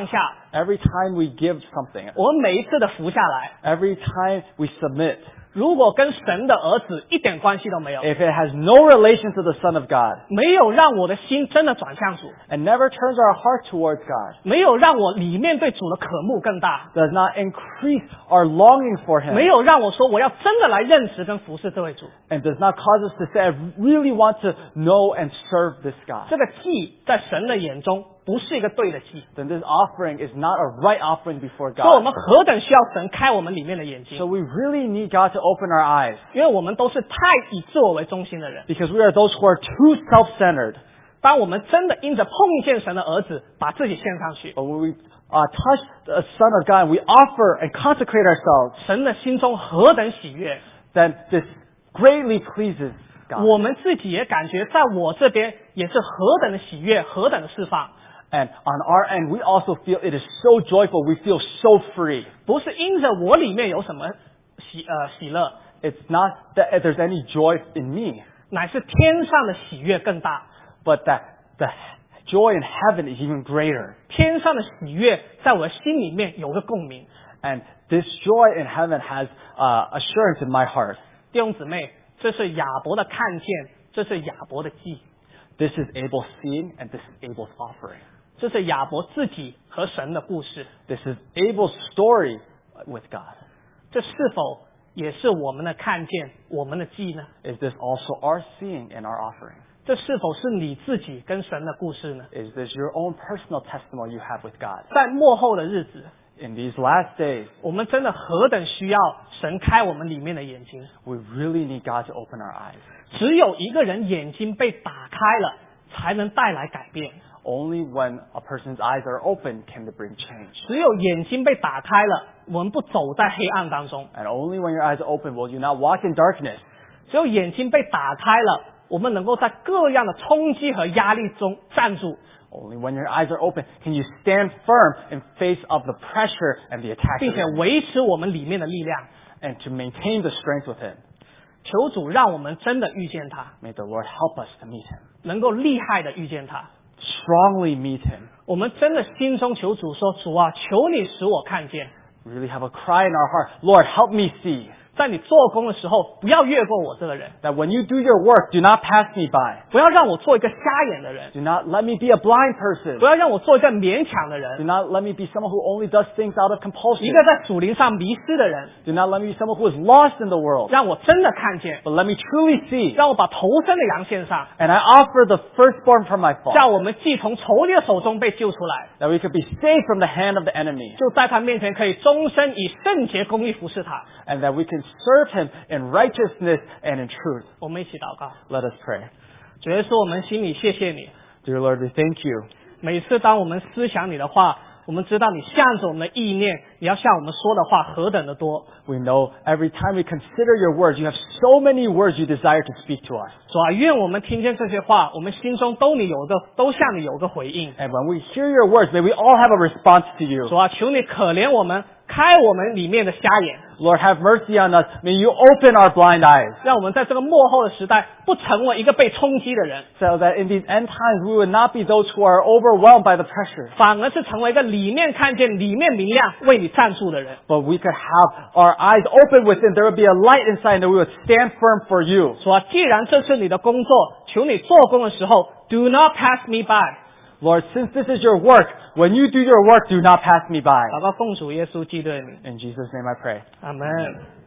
every time we give something, 我们每一次的服下来， every time we submit, 如果跟神的儿子一点关系都没有， if it has no relation to the Son of God 没有让我的心真的转向主， and never turns our heart towards God, 没有让我里面对主的渴慕更大， does not increase our longing for Him, 没有让我说我要真的来认识跟服侍这位主， and does not cause us to say, I really want to know and serve this God, 这个祭在神的眼中不是一个对的祭， then this offering is not a right offering before 所以我 God. 们何等需要神开我们里面的眼 So 睛， we really need God to open our eyes, 因为我们都是太以自我为中心的人。 because we are those who are too self-centered. 当我们真的因着碰见神的儿子，把自己献上去， But when we touch the Son of God, we offer and consecrate ourselves, 神的心中何等喜悦， then this greatly pleases God. 我们自己也感觉在我这边也是何等的喜悦，何等的释放。 And on our end, we also feel it is so joyful. We feel so free. 不是因着我里面有什么喜乐， It's not that there's any joy in me, 乃是天上的喜悦更大。 but that the joy in heaven is even greater. 天上的喜悦在我的心里面有个共鸣。 And this joy in heaven has assurance in my heart. 弟兄姊妹，这是亚伯的看见，这是亚伯的记， This is Abel's seeing, and this is Abel's offering. 这是亚伯自己和神的故事。 This is Abel's story with God. 这是否也是我们的看见，我们的记呢？ Is this also our seeing and our offering? 这是否是你自己跟神的故事呢？ Is this your own personal testimony you have with God? 在末后的日子， In these last days, 我们真的何等需要神开我们里面的眼睛。 we really need God to open our eyes. 只有一个人眼睛被打开了，才能带来改变。 Only when a person's eyes are open can they bring change. 只有眼睛被打开了，我们不走在黑暗当中。 And only when your eyes are open will you not walk in darkness. 只有眼睛被打开了，我们能够在各样的冲击和压力中站住， Only when your eyes are open can you stand firm in face of the pressure and the attack 并且维持我们里面的力量。 and to maintain the strength within. 求主让我们真的遇见他， May the Lord help us to meet Him. 能够厉害的遇见他。 Strongly meet Him. 我们真的心中求主说：主啊，求你使我看见， Really have a cry in our heart, Lord, help me see. 在你做工的时候，不要越过我这个人， That when you do your work, do not pass me by. 不要让我做一个瞎眼的人， Do not let me be a blind person. 不要让我做一个勉强的 Do 人， not let me be someone who only does things out of 一 compulsion. 个在属灵上迷失的人， Do not let me be someone who is lost in the world. 让我真的看见， But let me truly see. 让我把头生的羊献上， And I offer the firstborn from my 叫 flock. 我们既从仇敌的手中被救出来， That we could be saved from the hand of the enemy. 就在他面前可以终身以圣洁公义服侍他。 And that we can serve Him in righteousness and in truth. 我们一起祷告， Let us pray. 主耶稣，我们心里谢谢你。 Dear Lord, we thank you. 每次当我们思想你的话，我们知道你向着我们的意念，你要向我们说的话何等的多。 We know every time we consider your words, you have so many words you desire to speak to us. 主啊，愿我们听见这些话，我们心中都向你有个回应。 And when we hear your words, may we all have a response to you. 主啊，求你可怜我们，开我们里面的瞎眼， Lord, have mercy on us. May you open our blind eyes 让我们在这个末后的时代不成为一个被冲击的人， so that in these end times we would not be those who are overwhelmed by the pressure, 反而是成为一个里面看见、里面明亮、为你站住的人。 but we could have our eyes open within. There would be a light inside and we would stand firm for you. 主啊，既然这是你的工作，求你做工的时候 ，Do not pass me by。 Lord, since this is your work, when you do your work, do not pass me by. 祷告奉主耶稣基督的名， In Jesus' name I pray. 阿门。